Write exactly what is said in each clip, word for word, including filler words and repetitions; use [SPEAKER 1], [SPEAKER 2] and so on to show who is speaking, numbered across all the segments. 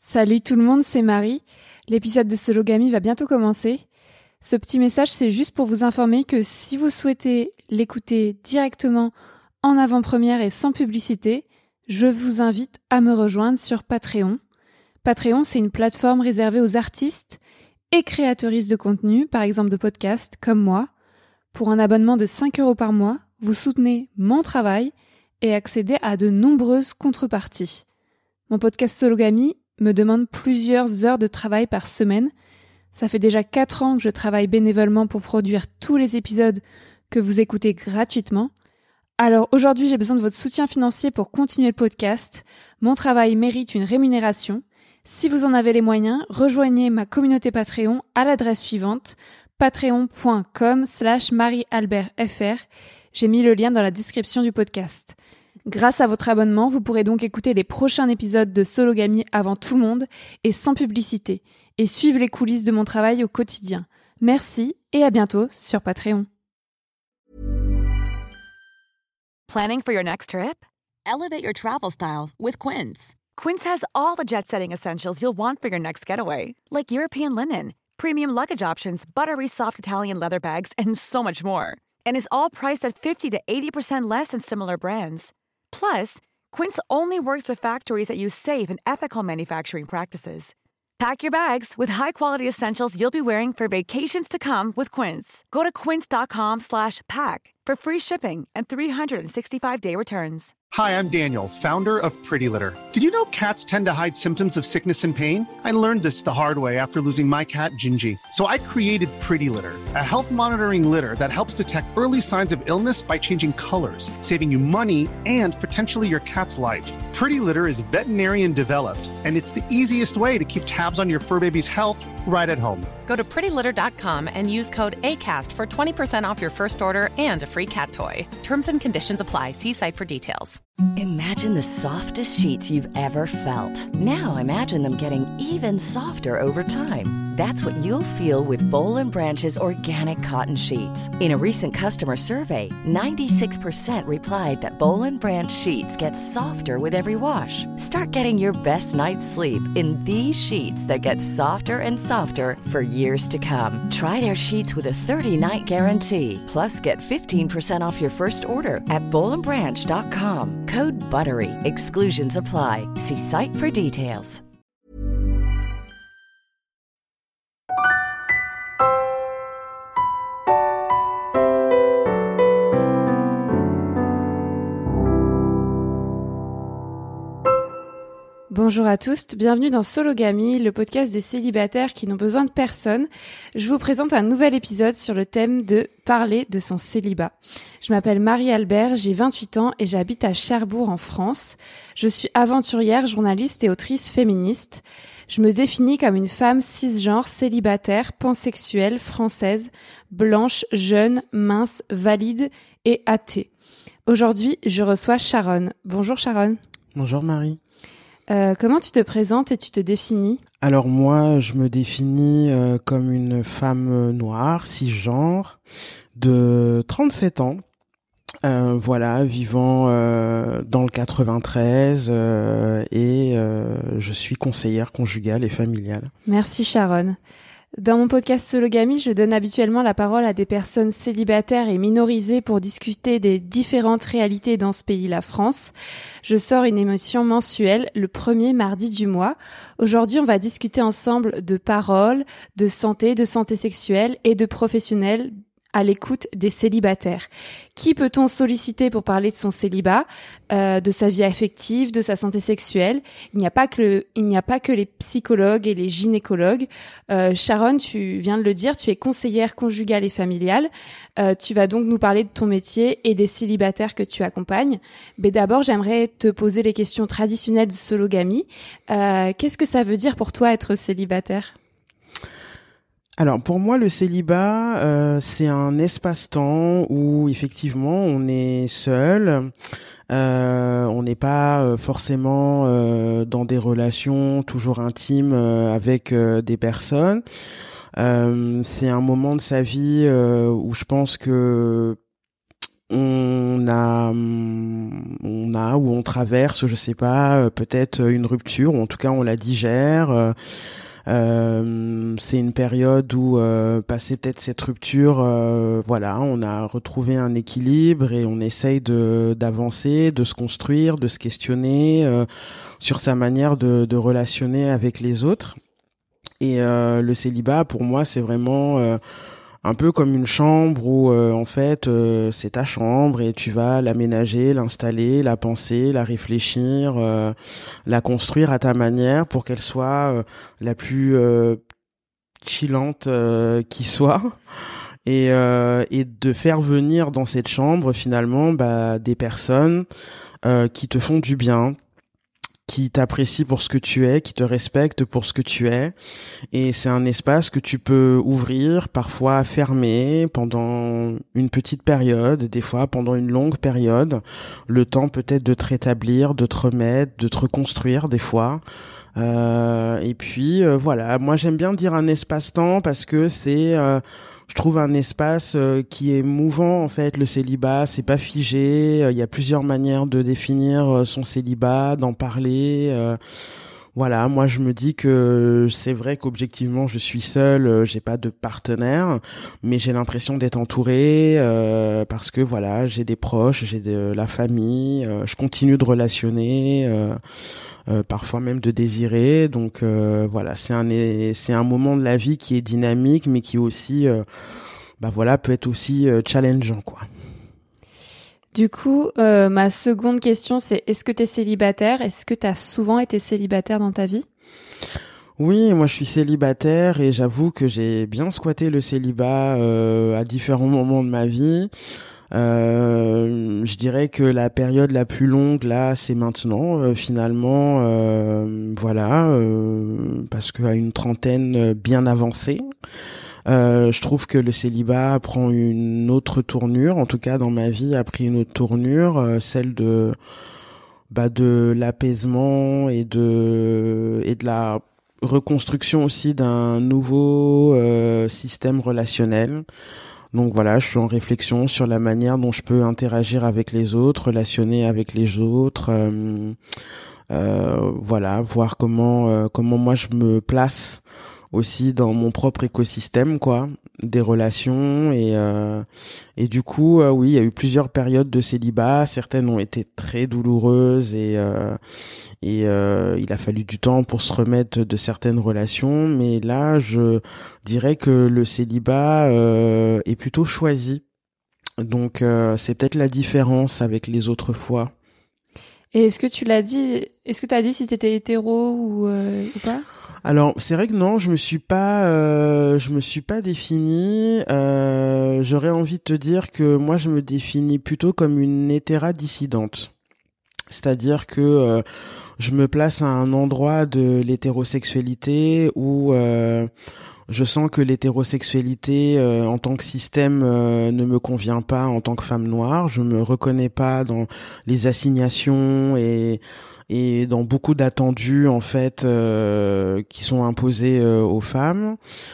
[SPEAKER 1] Salut tout le monde, c'est Marie. L'épisode de Sologamy va bientôt commencer. Ce petit message, c'est juste pour vous informer que si vous souhaitez l'écouter directement en avant-première et sans publicité, je vous invite à me rejoindre sur Patreon. Patreon, c'est une plateforme réservée aux artistes et créatrices de contenu, par exemple de podcasts, comme moi. Pour un abonnement de cinq euros par mois, vous soutenez mon travail et accédez à de nombreuses contreparties. Mon podcast Sologamy me demande plusieurs heures de travail par semaine. Ça fait déjà quatre ans que je travaille bénévolement pour produire tous les épisodes que vous écoutez gratuitement. Alors aujourd'hui, j'ai besoin de votre soutien financier pour continuer le podcast. Mon travail mérite une rémunération. Si vous en avez les moyens, rejoignez ma communauté Patreon à l'adresse suivante, patreon.com slash mariealbertfr. J'ai mis le lien dans la description du podcast. Grâce à votre abonnement, vous pourrez donc écouter les prochains épisodes de Sologamy avant tout le monde et sans publicité, et suivre les coulisses de mon travail au quotidien. Merci et à bientôt sur Patreon.
[SPEAKER 2] Planning for your next trip? Elevate your travel style with Quince. Quince has all the jet-setting essentials you'll want for your next getaway, like European linen, premium luggage options, buttery soft Italian leather bags, and so much more. And is all priced at fifty to eighty percent less than similar brands. Plus, Quince only works with factories that use safe and ethical manufacturing practices. Pack your bags with high-quality essentials you'll be wearing for vacations to come with Quince. Go to quince.com slash pack for free shipping and three sixty-five day returns.
[SPEAKER 3] Hi, I'm Daniel, founder of Pretty Litter. Did you know cats tend to hide symptoms of sickness and pain? I learned this the hard way after losing my cat, Gingy. So I created Pretty Litter, a health monitoring litter that helps detect early signs of illness by changing colors, saving you money and potentially your cat's life. Pretty Litter is veterinarian developed, and it's the easiest way to keep tabs on your fur baby's health right at home.
[SPEAKER 4] Go to pretty litter dot com and use code ACAST for twenty percent off your first order and a free cat toy. Terms and conditions apply. See site for details.
[SPEAKER 5] Imagine the softest sheets you've ever felt. Now imagine them getting even softer over time. That's what you'll feel with Boll and Branch's organic cotton sheets. In a recent customer survey, ninety-six percent replied that Boll and Branch sheets get softer with every wash. Start getting your best night's sleep in these sheets that get softer and softer for years to come. Try their sheets with a thirty-night guarantee. Plus, get fifteen percent off your first order at boll and branch dot com. Code BUTTERY. Exclusions apply. See site for details.
[SPEAKER 1] Bonjour à tous, bienvenue dans Sologamy, le podcast des célibataires qui n'ont besoin de personne. Je vous présente un nouvel épisode sur le thème de parler de son célibat. Je m'appelle Marie-Albert, j'ai vingt-huit ans et j'habite à Cherbourg en France. Je suis aventurière, journaliste et autrice féministe. Je me définis comme une femme cisgenre, célibataire, pansexuelle, française, blanche, jeune, mince, valide et athée. Aujourd'hui, je reçois Sharon. Bonjour Sharon.
[SPEAKER 6] Bonjour Marie.
[SPEAKER 1] Euh, comment tu te présentes et tu te définis ?
[SPEAKER 6] Alors moi, je me définis euh, comme une femme noire, cisgenre, de trente-sept ans, euh, voilà, vivant euh, dans le quatre-vingt-treize euh, et euh, je suis conseillère conjugale et familiale.
[SPEAKER 1] Merci Sharon. Dans mon podcast Sologamy, je donne habituellement la parole à des personnes célibataires et minorisées pour discuter des différentes réalités dans ce pays, la France. Je sors une émission mensuelle le premier mardi du mois. Aujourd'hui, on va discuter ensemble de paroles, de santé, de santé sexuelle et de professionnels à l'écoute des célibataires. Qui peut-on solliciter pour parler de son célibat, euh, de sa vie affective, de sa santé sexuelle ? Il n'y a pas que le, il n'y a pas que les psychologues et les gynécologues. Euh, Sharon, tu viens de le dire, tu es conseillère conjugale et familiale. Euh, tu vas donc nous parler de ton métier et des célibataires que tu accompagnes. Mais d'abord, j'aimerais te poser les questions traditionnelles de Sologamy. Euh, qu'est-ce que ça veut dire pour toi être célibataire ?
[SPEAKER 6] Alors pour moi, le célibat, euh, c'est un espace-temps où effectivement on est seul, euh, on n'est pas forcément euh, dans des relations toujours intimes euh, avec euh, des personnes. Euh, c'est un moment de sa vie euh, où je pense que on a, on a ou on traverse, je sais pas, peut-être une rupture, ou en tout cas on la digère. Euh, euh, c'est une période où, euh, passé peut-être cette rupture, euh, voilà, on a retrouvé un équilibre et on essaye de d'avancer, de se construire, de se questionner euh, sur sa manière de, de relationner avec les autres. Et euh, le célibat, pour moi, c'est vraiment euh, un peu comme une chambre où euh, en fait euh, c'est ta chambre et tu vas l'aménager, l'installer, la penser, la réfléchir, euh, la construire à ta manière pour qu'elle soit euh, la plus euh, chillante euh, qui soit, et euh, et de faire venir dans cette chambre finalement bah des personnes euh, qui te font du bien, qui t'apprécie pour ce que tu es, qui te respecte pour ce que tu es. Et c'est un espace que tu peux ouvrir, parfois fermer pendant une petite période, des fois pendant une longue période. Le temps peut-être de te rétablir, de te remettre, de te reconstruire des fois. Euh, et puis euh, voilà, moi j'aime bien dire un espace-temps parce que c'est, euh, je trouve un espace euh, qui est mouvant en fait. Le célibat, c'est pas figé. Il y a plusieurs manières de définir son célibat, d'en parler. Euh, voilà, moi je me dis que c'est vrai qu'objectivement je suis seule, euh, j'ai pas de partenaire, mais j'ai l'impression d'être entourée euh, parce que voilà, j'ai des proches, j'ai de la famille, euh, je continue de relationner. Euh, Euh, parfois même de désirer, donc euh, voilà, c'est un c'est un moment de la vie qui est dynamique mais qui aussi euh, bah voilà peut être aussi euh, challengeant quoi.
[SPEAKER 1] Du coup, euh, ma seconde question c'est est-ce que tu es célibataire ? Est-ce que tu as souvent été célibataire dans ta vie ?
[SPEAKER 6] Oui, moi je suis célibataire et j'avoue que j'ai bien squatté le célibat euh, à différents moments de ma vie. Euh, je dirais que la période la plus longue là, c'est maintenant euh, finalement, euh, voilà, euh, parce qu'à une trentaine bien avancée, euh, je trouve que le célibat prend une autre tournure. En tout cas, dans ma vie, a pris une autre tournure, euh, celle de, bah, de l'apaisement et de et de la reconstruction aussi d'un nouveau euh, système relationnel. Donc voilà, je suis en réflexion sur la manière dont je peux interagir avec les autres, relationner avec les autres, euh, euh, voilà, voir comment euh, comment moi je me place aussi dans mon propre écosystème quoi, des relations et euh, et du coup euh, oui, il y a eu plusieurs périodes de célibat, certaines ont été très douloureuses et euh, et euh, il a fallu du temps pour se remettre de certaines relations, mais là je dirais que le célibat euh, est plutôt choisi, donc euh, c'est peut-être la différence avec les autres fois.
[SPEAKER 1] Et est-ce que tu l'as dit, est-ce que tu as dit si tu étais hétéro ou, euh, ou pas ?
[SPEAKER 6] Alors c'est vrai que non, je me suis pas, euh, je me suis pas définie. Euh, j'aurais envie de te dire que moi je me définis plutôt comme une hétéradissidente, c'est-à-dire que euh, je me place à un endroit de l'hétérosexualité où euh, je sens que l'hétérosexualité euh, en tant que système euh, ne me convient pas en tant que femme noire. Je me reconnais pas dans les assignations et et dans beaucoup d'attendus en fait euh, qui sont imposés euh, aux femmes.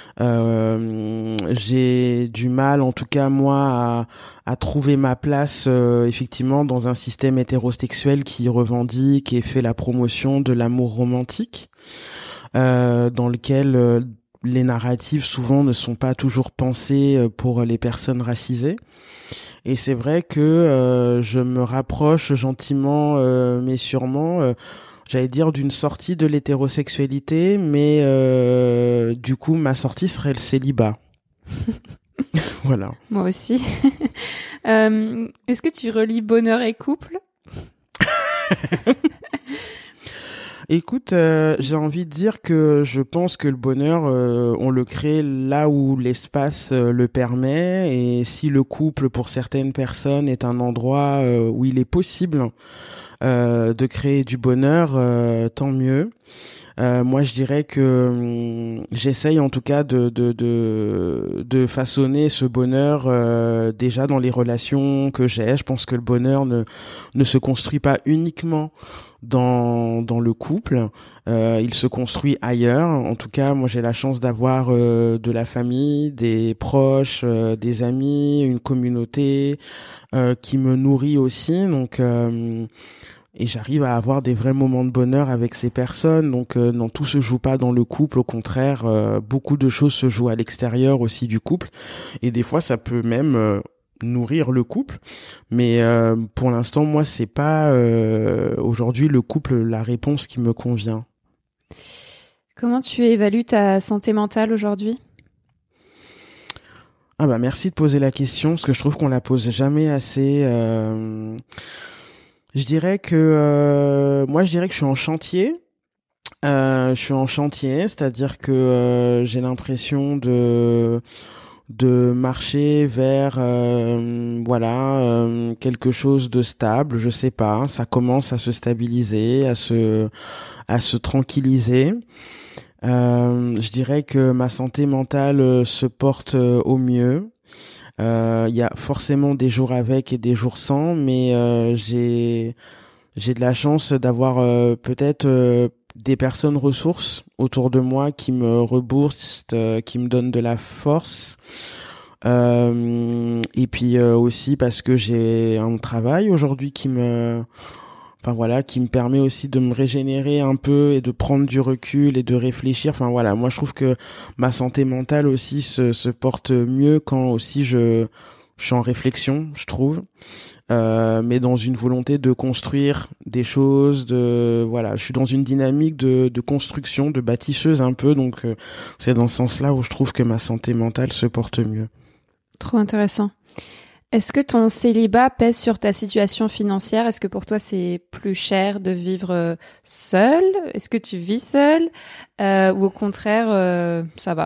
[SPEAKER 6] Euh, j'ai du mal, en tout cas moi, à, à trouver ma place euh, effectivement dans un système hétérosexuel qui revendique et fait la promotion de l'amour romantique, euh, dans lequel euh, les narratives souvent ne sont pas toujours pensées pour les personnes racisées. Et c'est vrai que euh, je me rapproche gentiment euh, mais sûrement, euh, j'allais dire, d'une sortie de l'hétérosexualité, mais euh, du coup ma sortie serait le célibat. Voilà.
[SPEAKER 1] Moi aussi. euh, est-ce que tu relis bonheur et couple ?
[SPEAKER 6] Écoute, euh, j'ai envie de dire que je pense que le bonheur, euh, on le crée là où l'espace euh, le permet, et si le couple, pour certaines personnes, est un endroit euh, où il est possible euh, de créer du bonheur, euh, tant mieux. Euh, moi, je dirais que hum, j'essaye en tout cas de de de, de façonner ce bonheur euh, déjà dans les relations que j'ai. Je pense que le bonheur ne ne se construit pas uniquement dans dans le couple. Euh, il se construit ailleurs. En tout cas, moi j'ai la chance d'avoir euh, de la famille, des proches, euh, des amis, une communauté euh, qui me nourrit aussi. Donc euh, et j'arrive à avoir des vrais moments de bonheur avec ces personnes. Donc euh, non, tout se joue pas dans le couple. Au contraire, euh, beaucoup de choses se jouent à l'extérieur aussi du couple. Et des fois, ça peut même euh, nourrir le couple. Mais euh, pour l'instant, moi, c'est pas euh, aujourd'hui le couple la réponse qui me convient.
[SPEAKER 1] Comment tu évalues ta santé mentale aujourd'hui ?
[SPEAKER 6] Ah bah merci de poser la question parce que je trouve qu'on la pose jamais assez. Euh... Je dirais que euh, moi je dirais que je suis en chantier. Euh, je suis en chantier, c'est-à-dire que euh, j'ai l'impression de de marcher vers euh, voilà euh, quelque chose de stable. Je sais pas, ça commence à se stabiliser, à se à se tranquilliser. Euh, je dirais que ma santé mentale euh, se porte euh, au mieux. Il euh, y a forcément des jours avec et des jours sans, mais euh, j'ai j'ai de la chance d'avoir euh, peut-être euh, des personnes ressources autour de moi qui me reboostent, euh, qui me donnent de la force. Euh, et puis euh, aussi parce que j'ai un travail aujourd'hui qui me Enfin voilà, qui me permet aussi de me régénérer un peu et de prendre du recul et de réfléchir. Enfin voilà, moi je trouve que ma santé mentale aussi se, se porte mieux quand aussi je, je suis en réflexion, je trouve, euh, mais dans une volonté de construire des choses. De voilà, je suis dans une dynamique de, de construction, de bâtisseuse un peu. Donc euh, c'est dans ce sens-là où je trouve que ma santé mentale se porte mieux.
[SPEAKER 1] Trop intéressant. Est-ce que ton célibat pèse sur ta situation financière ? Est-ce que pour toi, c'est plus cher de vivre seul ? Est-ce que tu vis seul ? euh, Ou au contraire, euh, ça va ?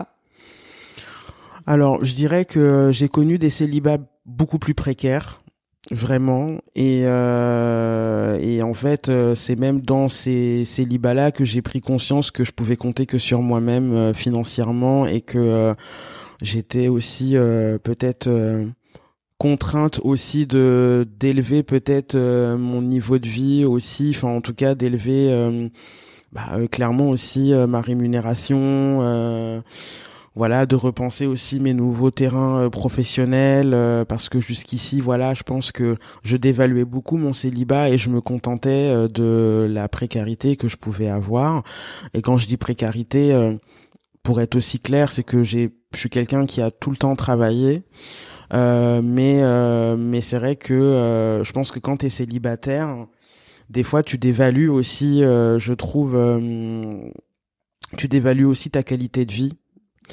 [SPEAKER 6] Alors, je dirais que j'ai connu des célibats beaucoup plus précaires, vraiment. Et, euh, et en fait, c'est même dans ces célibats-là que j'ai pris conscience que je pouvais compter que sur moi-même euh, financièrement et que euh, j'étais aussi euh, peut-être... Euh, contrainte aussi de d'élever peut-être euh, mon niveau de vie aussi, enfin en tout cas d'élever euh, bah, euh, clairement aussi euh, ma rémunération, euh, voilà, de repenser aussi mes nouveaux terrains euh, professionnels euh, parce que jusqu'ici voilà, je pense que je dévaluais beaucoup mon célibat et je me contentais euh, de la précarité que je pouvais avoir. Et quand je dis précarité, euh, pour être aussi clair, c'est que j'ai je suis quelqu'un qui a tout le temps travaillé. Euh, mais euh, mais c'est vrai que euh, je pense que quand t'es célibataire, des fois tu dévalues aussi, euh, je trouve, euh, tu dévalues aussi ta qualité de vie.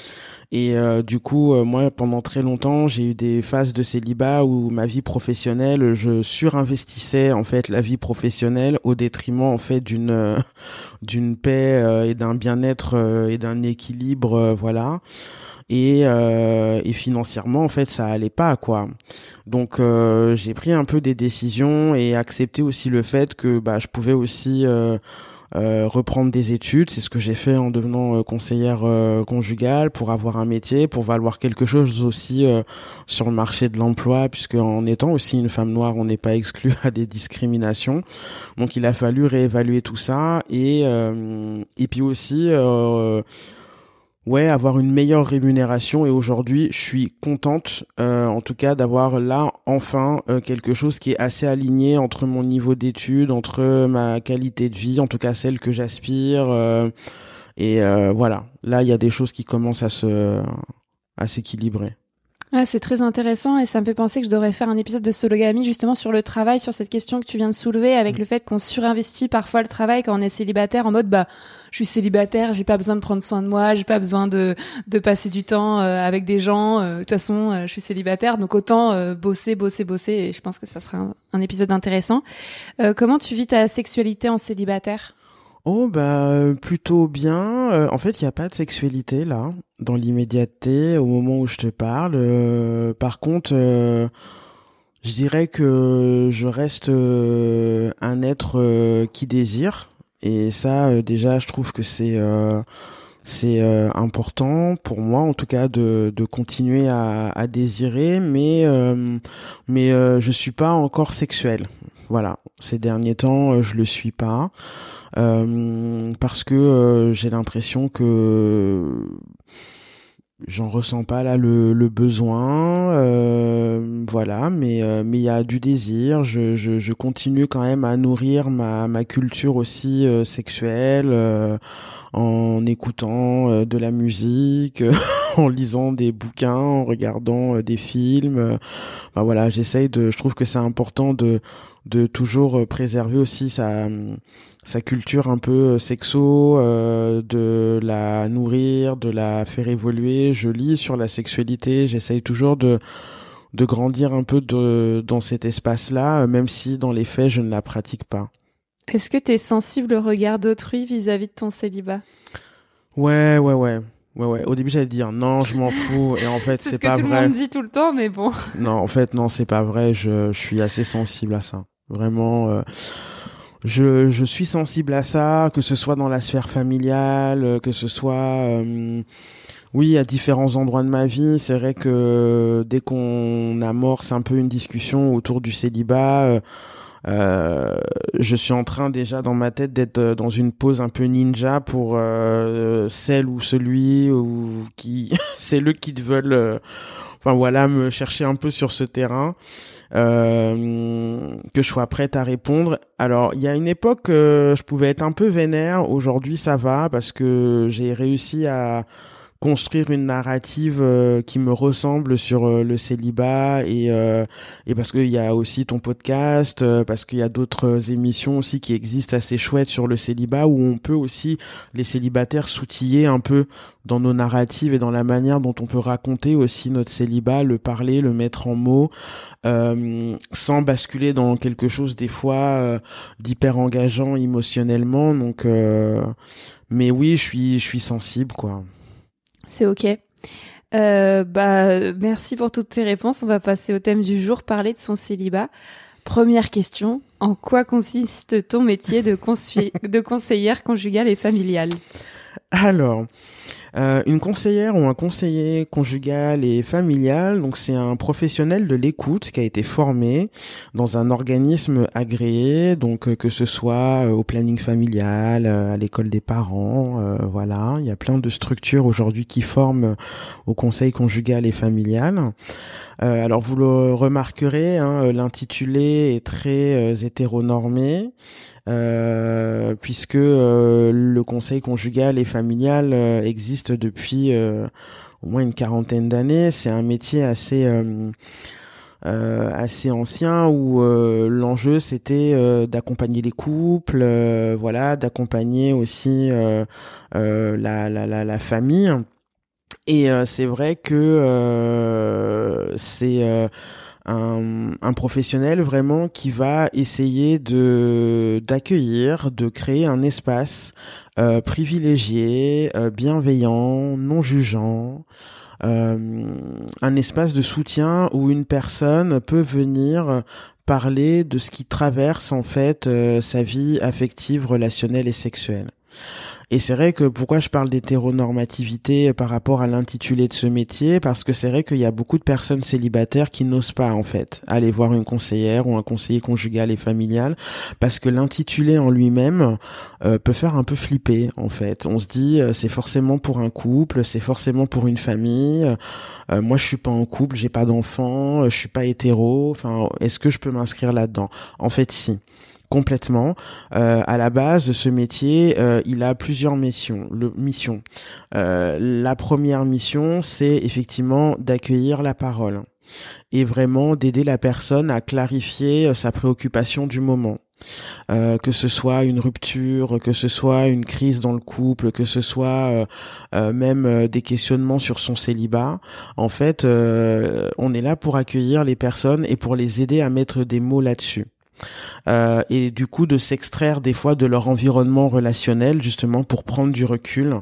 [SPEAKER 6] Et euh, du coup, euh, moi, pendant très longtemps, j'ai eu des phases de célibat où ma vie professionnelle, je surinvestissais en fait la vie professionnelle au détriment en fait d'une euh, d'une paix euh, et d'un bien-être euh, et d'un équilibre, euh, voilà. Et euh, et financièrement en fait ça allait pas quoi. Donc euh, j'ai pris un peu des décisions et accepté aussi le fait que bah je pouvais aussi euh, euh, reprendre des études. C'est ce que j'ai fait en devenant euh, conseillère euh, conjugale pour avoir un métier, pour valoir quelque chose aussi euh, sur le marché de l'emploi, puisque en étant aussi une femme noire, on n'est pas exclu à des discriminations. Donc il a fallu réévaluer tout ça et euh, et puis aussi euh, Ouais, avoir une meilleure rémunération et aujourd'hui, je suis contente, euh, en tout cas, d'avoir là enfin euh, quelque chose qui est assez aligné entre mon niveau d'études, entre ma qualité de vie, en tout cas celle que j'aspire. Euh, et euh, voilà, là, il y a des choses qui commencent à se à s'équilibrer.
[SPEAKER 1] Ah, c'est très intéressant et ça me fait penser que je devrais faire un épisode de Sologamie justement sur le travail, sur cette question que tu viens de soulever avec mmh. le fait qu'on surinvestit parfois le travail quand on est célibataire en mode bah je suis célibataire, j'ai pas besoin de prendre soin de moi, j'ai pas besoin de de passer du temps euh, avec des gens, euh, de toute façon euh, je suis célibataire donc autant euh, bosser, bosser, bosser et je pense que ça sera un, un épisode intéressant. Euh, comment tu vis ta sexualité en célibataire ?
[SPEAKER 6] Oh bah plutôt bien. Euh, en fait, il y a pas de sexualité là dans l'immédiateté au moment où je te parle. Euh, par contre, euh, je dirais que je reste euh, un être euh, qui désire et ça euh, déjà je trouve que c'est euh, c'est euh, important pour moi en tout cas de de continuer à, à désirer, mais euh, mais euh, je suis pas encore sexuelle. Voilà, ces derniers temps, euh, je le suis pas euh, parce que euh, j'ai l'impression que j'en ressens pas là le, le besoin, euh, voilà, mais euh, mais il y a du désir. Je, je je continue quand même à nourrir ma ma culture aussi euh, sexuelle euh, en écoutant euh, de la musique, en lisant des bouquins, en regardant euh, des films. Euh, enfin voilà, j'essaye de. Je trouve que c'est important de de toujours préserver aussi sa sa culture un peu sexo, euh, de la nourrir, de la faire évoluer. Je lis sur la sexualité, j'essaye toujours de de grandir un peu de dans cet espace-là, même si dans les faits je ne la pratique pas.
[SPEAKER 1] Est-ce que tu es sensible au regard d'autrui vis-à-vis de ton célibat ?
[SPEAKER 6] Ouais, ouais, ouais. Ouais, ouais. Au début, j'allais dire non, je m'en fous. Et en fait, c'est,
[SPEAKER 1] c'est
[SPEAKER 6] pas vrai.
[SPEAKER 1] C'est ce que tout le monde dit tout le temps, mais bon.
[SPEAKER 6] Non, en fait, non, c'est pas vrai. Je, je suis assez sensible à ça. Vraiment, euh, je, je suis sensible à ça, que ce soit dans la sphère familiale, que ce soit, euh, oui, à différents endroits de ma vie. C'est vrai que dès qu'on amorce un peu une discussion autour du célibat, euh, Euh, je suis en train déjà dans ma tête d'être dans une pose un peu ninja pour euh, celle ou celui ou qui c'est eux qui veulent euh, enfin voilà me chercher un peu sur ce terrain, euh, que je sois prête à répondre. Alors il y a une époque euh, je pouvais être un peu vénère, aujourd'hui ça va parce que j'ai réussi à construire une narrative euh, qui me ressemble sur euh, le célibat et euh, et parce qu'il y a aussi ton podcast, euh, parce qu'il y a d'autres émissions aussi qui existent assez chouettes sur le célibat où on peut aussi les célibataires s'outiller un peu dans nos narratives et dans la manière dont on peut raconter aussi notre célibat, le parler, le mettre en mots, euh, sans basculer dans quelque chose des fois euh, d'hyper engageant émotionnellement. Donc euh, mais oui, je suis je suis sensible quoi.
[SPEAKER 1] C'est ok. Euh, bah, merci pour toutes tes réponses. On va passer au thème du jour, parler de son célibat. Première question, en quoi consiste ton métier de, consu- de conseillère conjugale et familiale ?
[SPEAKER 6] Alors, euh, une conseillère ou un conseiller conjugal et familial, donc c'est un professionnel de l'écoute qui a été formé dans un organisme agréé, donc euh, que ce soit euh, au planning familial, euh, à l'école des parents, euh, voilà, il y a plein de structures aujourd'hui qui forment euh, au conseil conjugal et familial. Euh, alors vous le remarquerez, hein, l'intitulé est très euh, hétéronormé, euh, puisque euh, le conseil conjugal et familial euh, existe depuis euh, au moins une quarantaine d'années. C'est un métier assez euh, euh, assez ancien où euh, l'enjeu c'était euh, d'accompagner les couples, euh, voilà, d'accompagner aussi euh, euh, la, la la la famille. Et euh, c'est vrai que euh, c'est euh, un, un professionnel vraiment qui va essayer de d'accueillir, de créer un espace euh, privilégié, euh, bienveillant, non jugeant, euh, un espace de soutien où une personne peut venir parler de ce qui traverse en fait euh, sa vie affective, relationnelle et sexuelle. Et c'est vrai que pourquoi je parle d'hétéronormativité par rapport à l'intitulé de ce métier, parce que c'est vrai qu'il y a beaucoup de personnes célibataires qui n'osent pas en fait aller voir une conseillère ou un conseiller conjugal et familial, parce que l'intitulé en lui-même euh, peut faire un peu flipper en fait. On se dit euh, c'est forcément pour un couple, c'est forcément pour une famille. Euh, moi je suis pas en couple, j'ai pas d'enfant, euh, je suis pas hétéro. Enfin, est-ce que je peux m'inscrire là-dedans ? En fait, si. Complètement. Euh, à la base de ce métier, euh, il a plusieurs missions. Le, missions. Euh, la première mission, c'est effectivement d'accueillir la parole et vraiment d'aider la personne à clarifier sa préoccupation du moment. Euh, que ce soit une rupture, que ce soit une crise dans le couple, que ce soit euh, euh, même euh, des questionnements sur son célibat. En fait, euh, on est là pour accueillir les personnes et pour les aider à mettre des mots là-dessus. Euh, et du coup de s'extraire des fois de leur environnement relationnel justement pour prendre du recul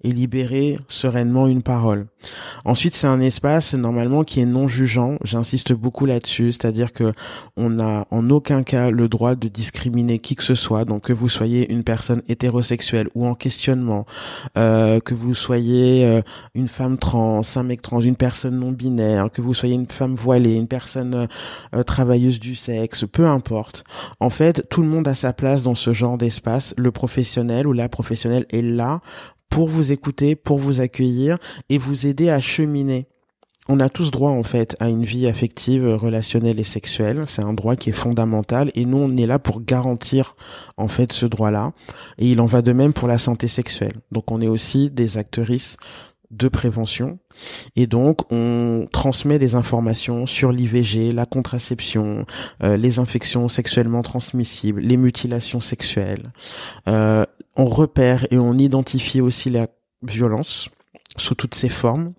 [SPEAKER 6] et libérer sereinement une parole. Ensuite, c'est un espace normalement qui est non jugeant. J'insiste beaucoup là-dessus, c'est-à-dire que on n'a en aucun cas le droit de discriminer qui que ce soit. Donc que vous soyez une personne hétérosexuelle ou en questionnement, euh, que vous soyez euh, une femme trans, un mec trans, une personne non binaire, que vous soyez une femme voilée, une personne euh, travailleuse du sexe, peu importe. En fait, tout le monde a sa place dans ce genre d'espace. Le professionnel ou la professionnelle est là pour vous écouter, pour vous accueillir et vous aider à cheminer. On a tous droit en fait à une vie affective, relationnelle et sexuelle. C'est un droit qui est fondamental et nous on est là pour garantir en fait ce droit-là. Et il en va de même pour la santé sexuelle. Donc on est aussi des actrices de prévention et donc on transmet des informations sur l'I V G, la contraception, euh, les infections sexuellement transmissibles, les mutilations sexuelles. Euh, on repère et on identifie aussi la violence sous toutes ses formes.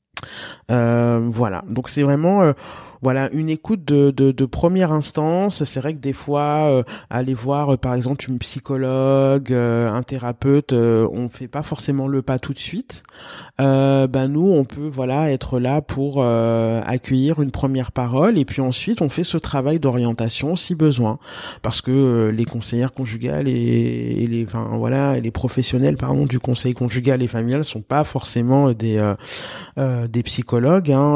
[SPEAKER 6] Euh, voilà, donc c'est vraiment euh, voilà une écoute de, de, de première instance. C'est vrai que des fois euh, aller voir euh, par exemple une psychologue, euh, un thérapeute, euh, on fait pas forcément le pas tout de suite. Euh, ben nous on peut voilà être là pour euh, accueillir une première parole et puis ensuite on fait ce travail d'orientation si besoin, parce que euh, les conseillères conjugales et, et les enfin voilà et les professionnels pardon du conseil conjugal et familial sont pas forcément des euh, euh, des psychologues, hein.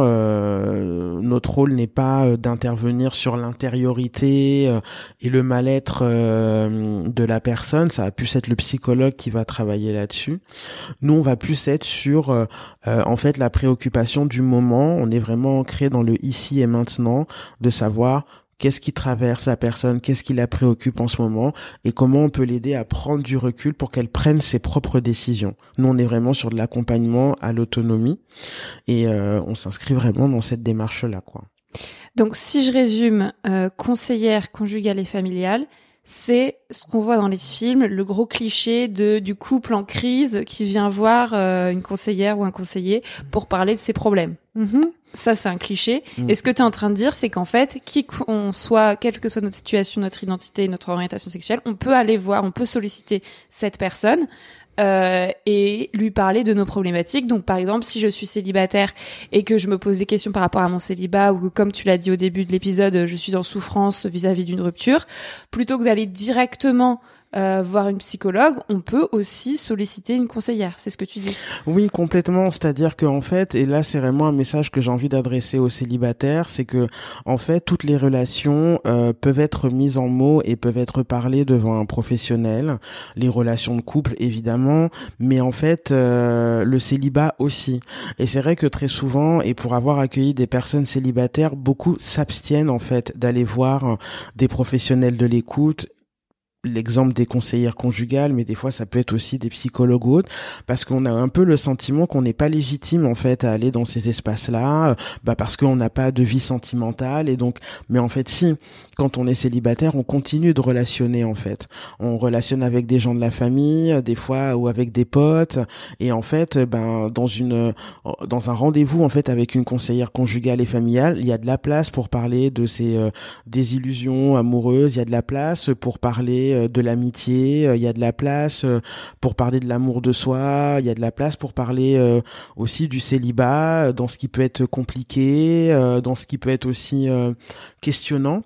[SPEAKER 6] Euh, notre rôle n'est pas d'intervenir sur l'intériorité euh, et le mal-être euh, de la personne. Ça va plus être le psychologue qui va travailler là-dessus. Nous, on va plus être sur euh, euh, en fait la préoccupation du moment. On est vraiment ancré dans le ici et maintenant, de savoir qu'est-ce qui traverse la personne, qu'est-ce qui la préoccupe en ce moment et comment on peut l'aider à prendre du recul pour qu'elle prenne ses propres décisions. Nous, on est vraiment sur de l'accompagnement à l'autonomie et euh, on s'inscrit vraiment dans cette démarche-là, quoi.
[SPEAKER 1] Donc, si je résume, euh, conseillère conjugale et familiale, c'est ce qu'on voit dans les films, le gros cliché de du couple en crise qui vient voir euh, une conseillère ou un conseiller pour parler de ses problèmes.
[SPEAKER 6] Mm-hmm.
[SPEAKER 1] Ça, c'est un cliché.
[SPEAKER 6] Mm.
[SPEAKER 1] Et ce que tu es en train de dire, c'est qu'en fait, qui qu'on soit, quelle que soit notre situation, notre identité, notre orientation sexuelle, on peut aller voir, on peut solliciter cette personne euh, et lui parler de nos problématiques. Donc, par exemple, si je suis célibataire et que je me pose des questions par rapport à mon célibat ou que, comme tu l'as dit au début de l'épisode, je suis en souffrance vis-à-vis d'une rupture, plutôt que d'aller directement Euh, voir une psychologue, on peut aussi solliciter une conseillère. C'est ce que tu dis.
[SPEAKER 6] Oui, complètement. C'est-à-dire que en fait, et là c'est vraiment un message que j'ai envie d'adresser aux célibataires, c'est que en fait toutes les relations euh, peuvent être mises en mots et peuvent être parlées devant un professionnel. Les relations de couple évidemment, mais en fait euh, le célibat aussi. Et c'est vrai que très souvent, et pour avoir accueilli des personnes célibataires, beaucoup s'abstiennent en fait d'aller voir des professionnels de l'écoute. L'exemple des conseillères conjugales, mais des fois ça peut être aussi des psychologues ou autres, parce qu'on a un peu le sentiment qu'on n'est pas légitime en fait à aller dans ces espaces-là, euh, bah parce qu'on n'a pas de vie sentimentale et donc, mais en fait si, quand on est célibataire, on continue de relationner en fait, on relationne avec des gens de la famille, des fois ou avec des potes, et en fait, ben dans une, dans un rendez-vous en fait avec une conseillère conjugale et familiale, il y a de la place pour parler de ces euh, désillusions amoureuses, il y a de la place pour parler de l'amitié, il y a de la place pour parler de l'amour de soi, il y a de la place pour parler aussi du célibat, dans ce qui peut être compliqué, dans ce qui peut être aussi questionnant.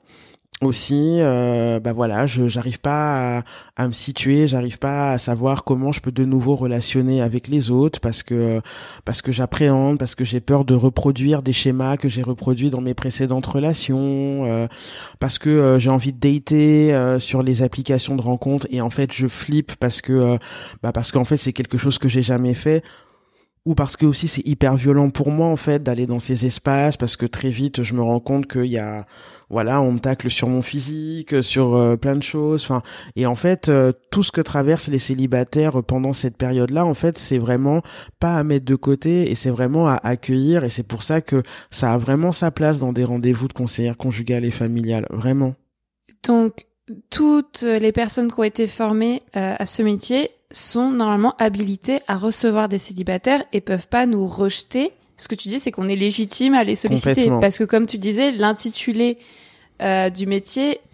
[SPEAKER 6] Aussi, euh, bah voilà, je j'arrive pas à, à me situer, j'arrive pas à savoir comment je peux de nouveau relationner avec les autres parce que parce que j'appréhende, parce que j'ai peur de reproduire des schémas que j'ai reproduits dans mes précédentes relations, euh, parce que euh, j'ai envie de dater euh, sur les applications de rencontres et en fait je flippe parce que euh, bah parce qu'en fait c'est quelque chose que j'ai jamais fait. Ou parce que aussi c'est hyper violent pour moi en fait d'aller dans ces espaces parce que très vite je me rends compte qu'il y a voilà on me tacle sur mon physique, sur euh, plein de choses, enfin et en fait euh, tout ce que traversent les célibataires pendant cette période-là en fait c'est vraiment pas à mettre de côté et c'est vraiment à accueillir et c'est pour ça que ça a vraiment sa place dans des rendez-vous de conseillère conjugale et familiale, vraiment.
[SPEAKER 1] Donc toutes les personnes qui ont été formées euh, à ce métier sont normalement habilitées à recevoir des célibataires et peuvent pas nous rejeter. Ce que tu dis, c'est qu'on est légitime à les solliciter. Parce que comme tu disais, l'intitulé euh, du métier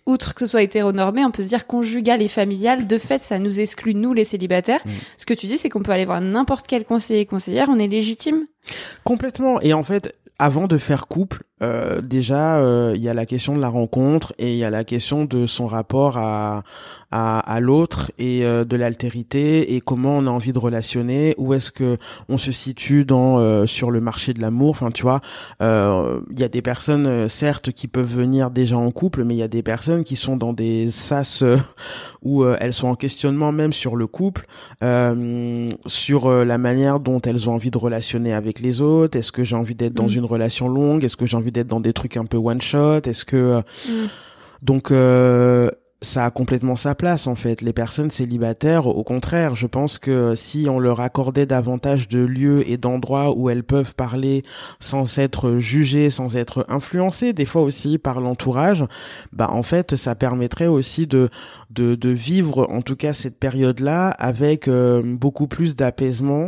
[SPEAKER 1] outre que ce soit hétéronormé, on peut se dire conjugal et familial. De fait, ça nous exclut, nous, les célibataires. Mmh. Ce que tu dis, c'est qu'on peut aller voir n'importe quel conseiller et conseillère, on est légitime.
[SPEAKER 6] Complètement. Et en fait, avant de faire couple, euh, déjà, il euh, y a la question de la rencontre et il y a la question de son rapport à à, à l'autre et euh, de l'altérité et comment on a envie de relationner, où est-ce que on se situe dans euh, sur le marché de l'amour. Enfin, tu vois, il euh, y a des personnes euh, certes qui peuvent venir déjà en couple, mais il y a des personnes qui sont dans des sas euh, où euh, elles sont en questionnement même sur le couple, euh, sur euh, la manière dont elles ont envie de relationner avec les autres. Est-ce que j'ai envie d'être dans mmh. une relation longue? Est-ce que j'ai envie d'être dans des trucs un peu one shot? Est-ce que mmh. donc euh, ça a complètement sa place en fait. Les personnes célibataires, au contraire, je pense que si on leur accordait davantage de lieux et d'endroits où elles peuvent parler sans être jugées, sans être influencées, des fois aussi par l'entourage, bah en fait ça permettrait aussi de de, de vivre en tout cas cette période-là avec euh, beaucoup plus d'apaisement.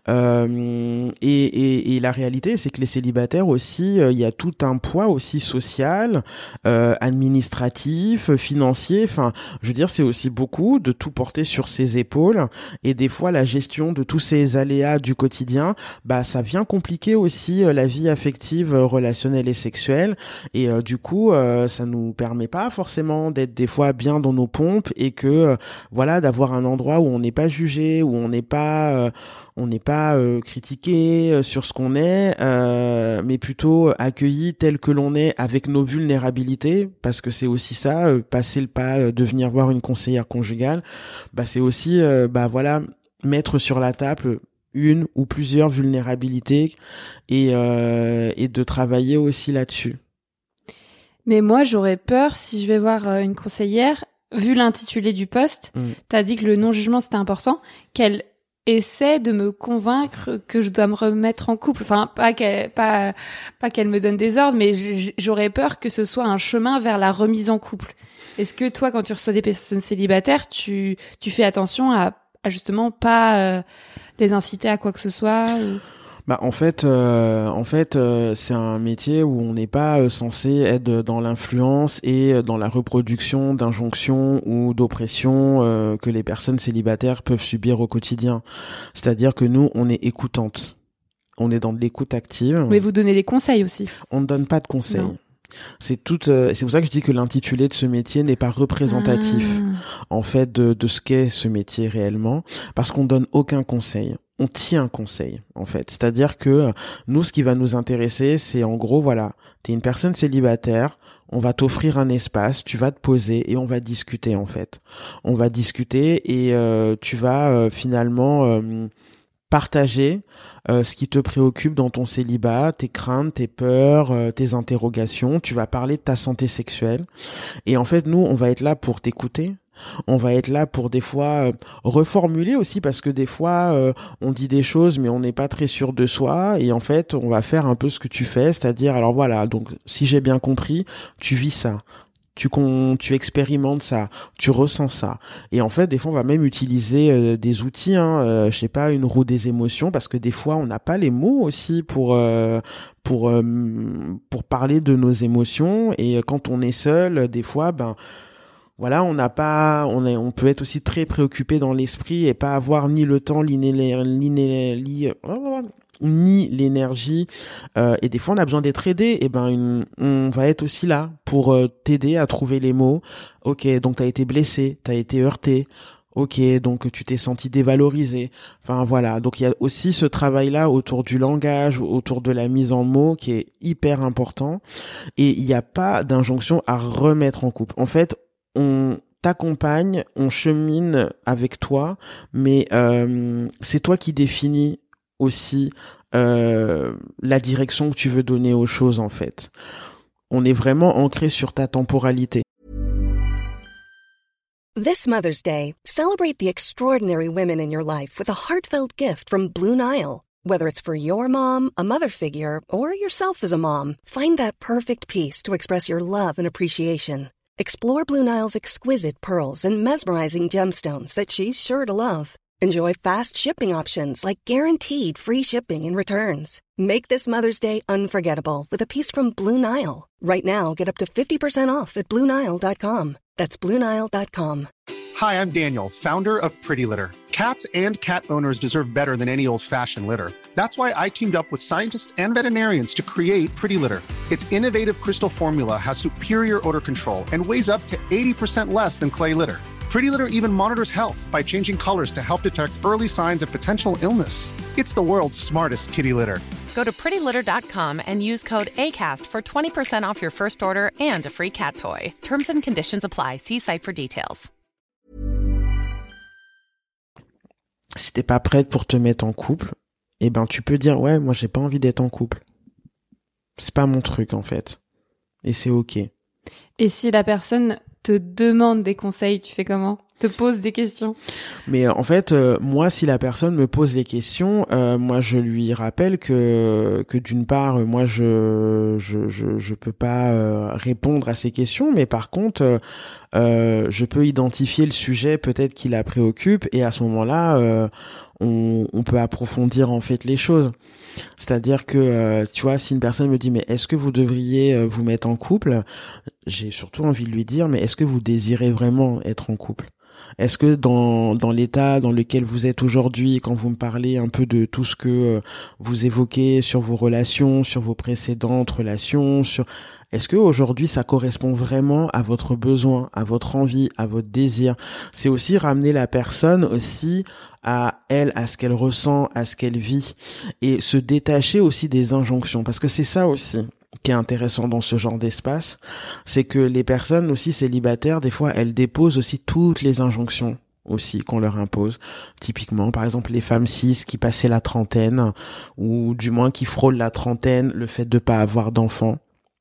[SPEAKER 6] Euh, et, et, et la réalité, c'est que les célibataires aussi, il euh, y a tout un poids aussi social, euh, administratif, financier. Enfin, je veux dire, c'est aussi beaucoup de tout porter sur ses épaules et des fois la gestion de tous ces aléas du quotidien, bah ça vient compliquer aussi euh, la vie affective, euh, relationnelle et sexuelle et euh, du coup, euh, ça nous permet pas forcément d'être des fois bien dans nos pompes et que euh, voilà, d'avoir un endroit où on n'est pas jugé, où on n'est pas euh, on n'est pas euh, critiqué euh, sur ce qu'on est, euh, mais plutôt accueilli tel que l'on est avec nos vulnérabilités, parce que c'est aussi ça, euh, passer le pas de venir voir une conseillère conjugale, bah c'est aussi euh, bah voilà, mettre sur la table une ou plusieurs vulnérabilités et euh, et de travailler aussi là-dessus.
[SPEAKER 1] Mais moi j'aurais peur si je vais voir une conseillère, vu l'intitulé du poste, mmh. t'as dit que le non-jugement c'était important, qu'elle essaie de me convaincre que je dois me remettre en couple. Enfin, pas qu'elle, pas, pas qu'elle me donne des ordres, mais j'aurais peur que ce soit un chemin vers la remise en couple. Est-ce que toi, quand tu reçois des personnes célibataires, tu, tu fais attention à, à justement pas euh, les inciter à quoi que ce soit ou...
[SPEAKER 6] Bah en fait, euh, en fait, euh, c'est un métier où on n'est pas euh, censé être dans l'influence et dans la reproduction d'injonctions ou d'oppressions euh, que les personnes célibataires peuvent subir au quotidien. C'est-à-dire que nous, on est écoutantes. On est dans de l'écoute active.
[SPEAKER 1] Mais vous donnez des conseils aussi.
[SPEAKER 6] On ne donne pas de conseils. Non. C'est tout, euh, c'est pour ça que je dis que l'intitulé de ce métier n'est pas représentatif, ah. en fait, de, de ce qu'est ce métier réellement, parce qu'on donne aucun conseil. On tient un conseil, en fait. C'est-à-dire que nous, ce qui va nous intéresser, c'est en gros, voilà, t'es une personne célibataire, on va t'offrir un espace, tu vas te poser et on va discuter, en fait. On va discuter et euh, tu vas euh, finalement euh, partager euh, ce qui te préoccupe dans ton célibat, tes craintes, tes peurs, euh, tes interrogations. Tu vas parler de ta santé sexuelle. Et en fait, nous, on va être là pour t'écouter. On va être là pour des fois euh, reformuler aussi, parce que des fois euh, on dit des choses mais on n'est pas très sûr de soi, et en fait on va faire un peu ce que tu fais, c'est-à-dire alors voilà, donc si j'ai bien compris, tu vis ça, tu con, tu expérimentes ça, tu ressens ça, et en fait des fois on va même utiliser euh, des outils, hein, euh, je sais pas, une roue des émotions, parce que des fois on n'a pas les mots aussi pour euh, pour euh, pour parler de nos émotions, et quand on est seul, des fois ben voilà, on n'a pas, on est, on peut être aussi très préoccupé dans l'esprit et pas avoir ni le temps, ni l'énergie, euh, et des fois on a besoin d'être aidé. Et ben, une, on va être aussi là pour euh, t'aider à trouver les mots. Ok, donc t'as été blessé, t'as été heurté. Ok, donc tu t'es senti dévalorisé. Enfin voilà, donc il y a aussi ce travail-là autour du langage, autour de la mise en mots qui est hyper important. Et il n'y a pas d'injonction à remettre en couple. En fait, on t'accompagne, on chemine avec toi, mais euh, c'est toi qui définis aussi euh, la direction que tu veux donner aux choses, en fait. On est vraiment ancré sur ta temporalité.
[SPEAKER 7] This Mother's Day, celebrate the extraordinary women in your life with a heartfelt gift from Blue Nile. Whether it's for your mom, a mother figure, or yourself as a mom, find that perfect piece to express your love and appreciation. Explore Blue Nile's exquisite pearls and mesmerizing gemstones that she's sure to love. Enjoy fast shipping options like guaranteed free shipping and returns. Make this Mother's Day unforgettable with a piece from Blue Nile. Right now, get up to fifty percent off at Blue Nile dot com. That's Blue Nile dot com.
[SPEAKER 3] Hi, I'm Daniel, founder of Pretty Litter. Cats and cat owners deserve better than any old-fashioned litter. That's why I teamed up with scientists and veterinarians to create Pretty Litter. Its innovative crystal formula has superior odor control and weighs up to eighty percent less than clay litter. Pretty Litter even monitors health by changing colors to help detect early signs of potential illness. It's the world's smartest kitty litter.
[SPEAKER 4] Go to pretty litter dot com and use code ACAST for twenty percent off your first order and a free cat toy. Terms and conditions apply. See site for details.
[SPEAKER 6] Si t'es pas prête pour te mettre en couple, eh ben tu peux dire ouais, moi j'ai pas envie d'être en couple. C'est pas mon truc en fait. Et c'est ok.
[SPEAKER 1] Et si la personne te demande des conseils, tu fais comment ? Te pose des questions ?
[SPEAKER 6] Mais en fait, euh, moi, si la personne me pose les questions, euh, moi, je lui rappelle que que d'une part, moi, je je je, je peux pas euh, répondre à ces questions, mais par contre, euh, euh, je peux identifier le sujet peut-être qui la préoccupe, et à ce moment-là, euh, on on peut approfondir en fait les choses. C'est-à-dire que, euh, tu vois, si une personne me dit, mais est-ce que vous devriez euh, vous mettre en couple ? J'ai surtout envie de lui dire, mais est-ce que vous désirez vraiment être en couple ? Est-ce que dans dans l'état dans lequel vous êtes aujourd'hui, quand vous me parlez un peu de tout ce que euh, vous évoquez sur vos relations, sur vos précédentes relations, sur est-ce que aujourd'hui ça correspond vraiment à votre besoin, à votre envie, à votre désir ? C'est aussi ramener la personne aussi à elle, à ce qu'elle ressent, à ce qu'elle vit, et se détacher aussi des injonctions, parce que c'est ça aussi qui est intéressant dans ce genre d'espace, c'est que les personnes aussi célibataires, des fois, elles déposent aussi toutes les injonctions aussi qu'on leur impose. Typiquement, par exemple, les femmes cis qui passaient la trentaine, ou du moins qui frôlent la trentaine, le fait de pas avoir d'enfants.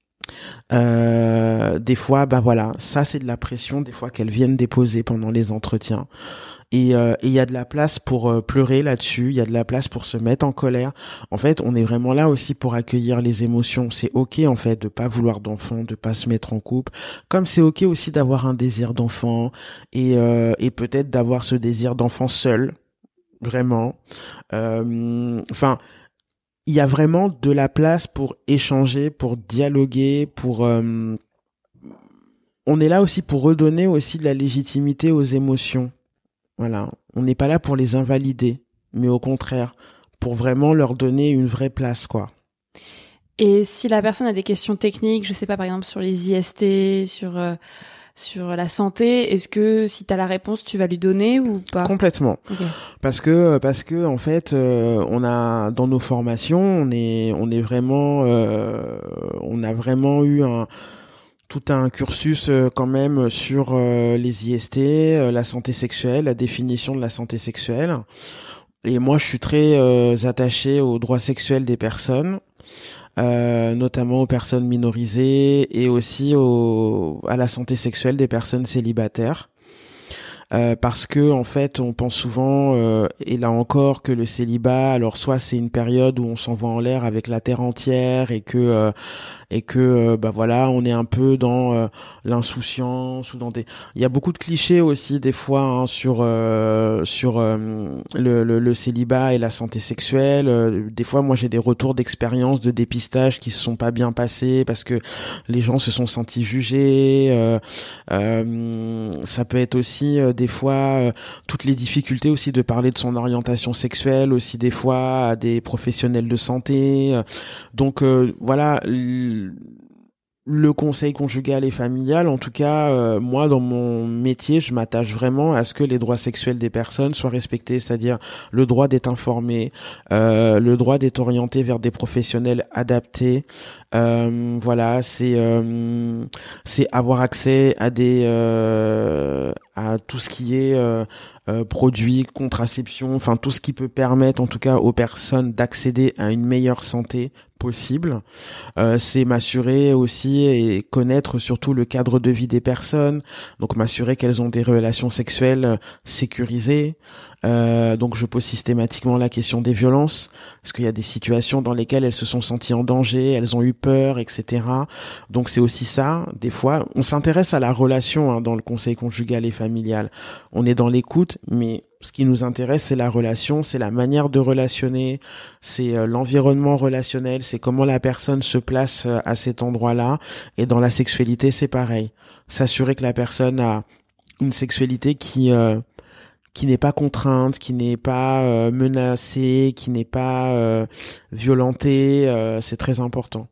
[SPEAKER 6] Euh, des fois, bah voilà, ça c'est de la pression, des fois qu'elles viennent déposer pendant les entretiens. Et il euh, y a de la place pour euh, pleurer là-dessus, il y a de la place pour se mettre en colère. En fait, on est vraiment là aussi pour accueillir les émotions. C'est ok en fait de pas vouloir d'enfant, de pas se mettre en couple. Comme c'est ok aussi d'avoir un désir d'enfant et euh, et peut-être d'avoir ce désir d'enfant seul, vraiment. Euh, enfin, il y a vraiment de la place pour échanger, pour dialoguer, pour euh, on est là aussi pour redonner aussi de la légitimité aux émotions. Voilà, on n'est pas là pour les invalider, mais au contraire, pour vraiment leur donner une vraie place, quoi.
[SPEAKER 1] Et si la personne a des questions techniques, je sais pas, par exemple sur les I S T, sur euh, sur la santé, est-ce que si t'as la réponse, tu vas lui donner ou pas ?
[SPEAKER 6] Complètement. Okay. Parce que parce que en fait, euh, on a dans nos formations, on est on est vraiment, euh, on a vraiment eu un tout un cursus euh, quand même sur euh, les I S T, euh, la santé sexuelle, la définition de la santé sexuelle. Et moi, je suis très euh, attaché aux droits sexuels des personnes, euh, notamment aux personnes minorisées et aussi au, à la santé sexuelle des personnes célibataires. Euh, parce que en fait on pense souvent euh, et là encore que le célibat, alors soit c'est une période où on s'envoie en l'air avec la terre entière et que euh, et que euh, bah voilà on est un peu dans euh, l'insouciance ou dans des il y a beaucoup de clichés aussi des fois hein, sur euh, sur euh, le, le le célibat et la santé sexuelle. Euh, des fois moi j'ai des retours d'expérience de dépistage qui se sont pas bien passés parce que les gens se sont sentis jugés. Euh, euh, ça peut être aussi euh, des fois euh, toutes les difficultés aussi de parler de son orientation sexuelle aussi des fois à des professionnels de santé. Euh, donc euh, voilà l- le conseil conjugal et familial, en tout cas, euh, moi, dans mon métier, je m'attache vraiment à ce que les droits sexuels des personnes soient respectés, c'est-à-dire le droit d'être informé, euh, le droit d'être orienté vers des professionnels adaptés. Euh, voilà, c'est euh, c'est avoir accès à des euh, à tout ce qui est euh, euh, produits, contraception, enfin tout ce qui peut permettre, en tout cas, aux personnes d'accéder à une meilleure santé possible. Euh, c'est m'assurer aussi et connaître surtout le cadre de vie des personnes, donc m'assurer qu'elles ont des relations sexuelles sécurisées, Euh, donc je pose systématiquement la question des violences, parce qu'il y a des situations dans lesquelles elles se sont senties en danger, elles ont eu peur, et cetera. Donc c'est aussi ça. Des fois, on s'intéresse à la relation hein, dans le conseil conjugal et familial. On est dans l'écoute, mais ce qui nous intéresse, c'est la relation, c'est la manière de relationner, c'est euh, l'environnement relationnel, c'est comment la personne se place euh, à cet endroit-là. Et dans la sexualité, c'est pareil. S'assurer que la personne a une sexualité qui euh, qui n'est pas contrainte, qui n'est pas euh, menacée, qui n'est pas euh, violentée, euh, c'est très important.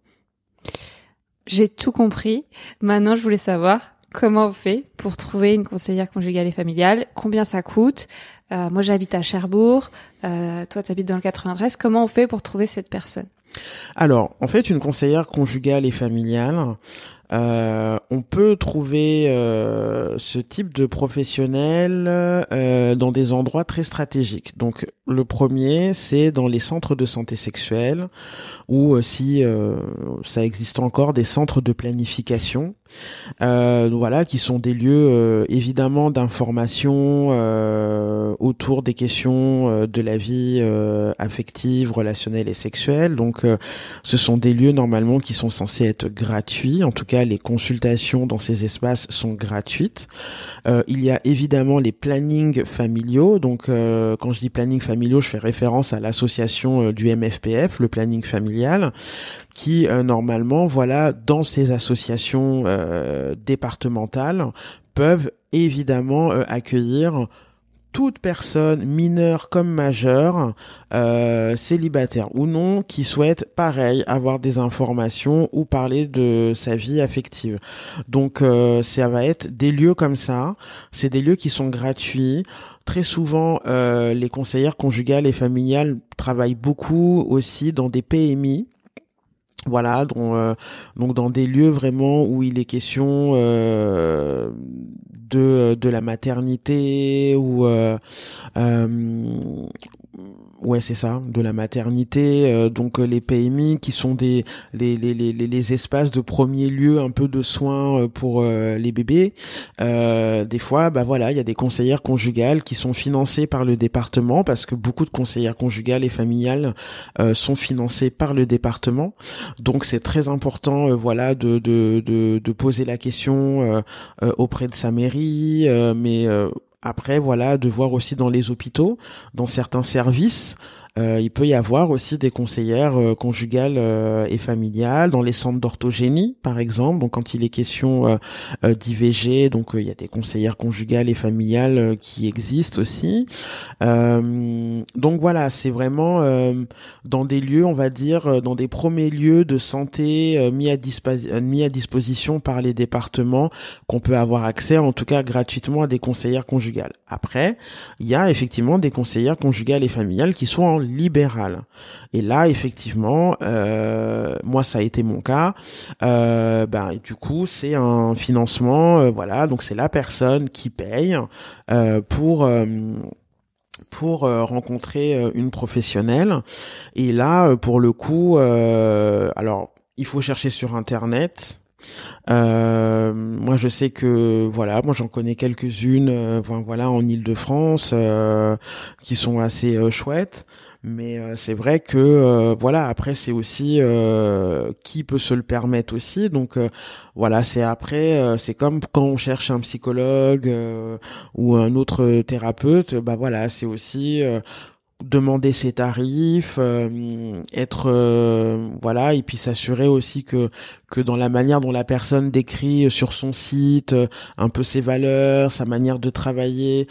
[SPEAKER 1] J'ai tout compris. Maintenant, je voulais savoir comment on fait pour trouver une conseillère conjugale et familiale, combien ça coûte. Euh, moi, j'habite à Cherbourg, euh, toi, t'habites dans le quatre-vingt-treize. Comment on fait pour trouver cette personne ?
[SPEAKER 6] Alors, en fait, une conseillère conjugale et familiale, euh, on peut trouver euh, ce type de professionnel euh, dans des endroits très stratégiques. Donc, le premier, c'est dans les centres de santé sexuelle, ou si euh, ça existe encore, des centres de planification. Euh, voilà, qui sont des lieux euh, évidemment d'information euh, autour des questions euh, de la vie euh, affective, relationnelle et sexuelle. Donc, euh, ce sont des lieux normalement qui sont censés être gratuits. En tout cas, les consultations dans ces espaces sont gratuites. Euh, il y a évidemment les plannings familiaux. Donc, euh, quand je dis planning familiaux, je fais référence à l'association euh, du M F P F, le planning familial, qui euh, normalement, voilà, dans ces associations euh, départementales, peuvent évidemment euh, accueillir toute personne mineure comme majeure, euh, célibataire ou non, qui souhaite, pareil, avoir des informations ou parler de sa vie affective. Donc, euh, ça va être des lieux comme ça. C'est des lieux qui sont gratuits. Très souvent, euh, les conseillères conjugales et familiales travaillent beaucoup aussi dans des P M I. Voilà, donc, euh, donc dans des lieux vraiment où il est question euh, de de la maternité ou euh, euh, ouais c'est ça, de la maternité. Euh, donc les P M I qui sont des les les les les espaces de premier lieu un peu de soins pour euh, les bébés. Euh, des fois, bah voilà, il y a des conseillères conjugales qui sont financées par le département, parce que beaucoup de conseillères conjugales et familiales euh, sont financées par le département. Donc c'est très important, euh, voilà, de, de de de poser la question euh, euh, auprès de sa mairie, euh, mais euh, après voilà, de voir aussi dans les hôpitaux, dans certains services. Euh, il peut y avoir aussi des conseillères euh, conjugales euh, et familiales dans les centres d'orthogénie, par exemple. Donc, quand il est question euh, euh, d'I V G, donc euh, il y a des conseillères conjugales et familiales euh, qui existent aussi. Euh, donc voilà, c'est vraiment euh, dans des lieux, on va dire, euh, dans des premiers lieux de santé euh, mis à dispa- euh, mis à disposition par les départements, qu'on peut avoir accès, en tout cas gratuitement, à des conseillères conjugales. Après, il y a effectivement des conseillères conjugales et familiales qui sont en libéral. Et là, effectivement, euh, moi, ça a été mon cas. Euh, ben, du coup, c'est un financement, euh, voilà. Donc, c'est la personne qui paye euh, pour euh, pour euh, rencontrer euh, une professionnelle. Et là, euh, pour le coup, euh, alors, il faut chercher sur Internet. Euh, moi je sais que voilà, moi j'en connais quelques-unes euh, voilà en Île-de-France euh, qui sont assez euh, chouettes, mais euh, c'est vrai que euh, voilà, après c'est aussi euh, qui peut se le permettre aussi. Donc euh, voilà, c'est après euh, c'est comme quand on cherche un psychologue euh, ou un autre thérapeute, bah voilà, c'est aussi euh, demander ses tarifs, euh, être euh, voilà, et puis s'assurer aussi que que dans la manière dont la personne décrit sur son site euh, un peu ses valeurs, sa manière de travailler,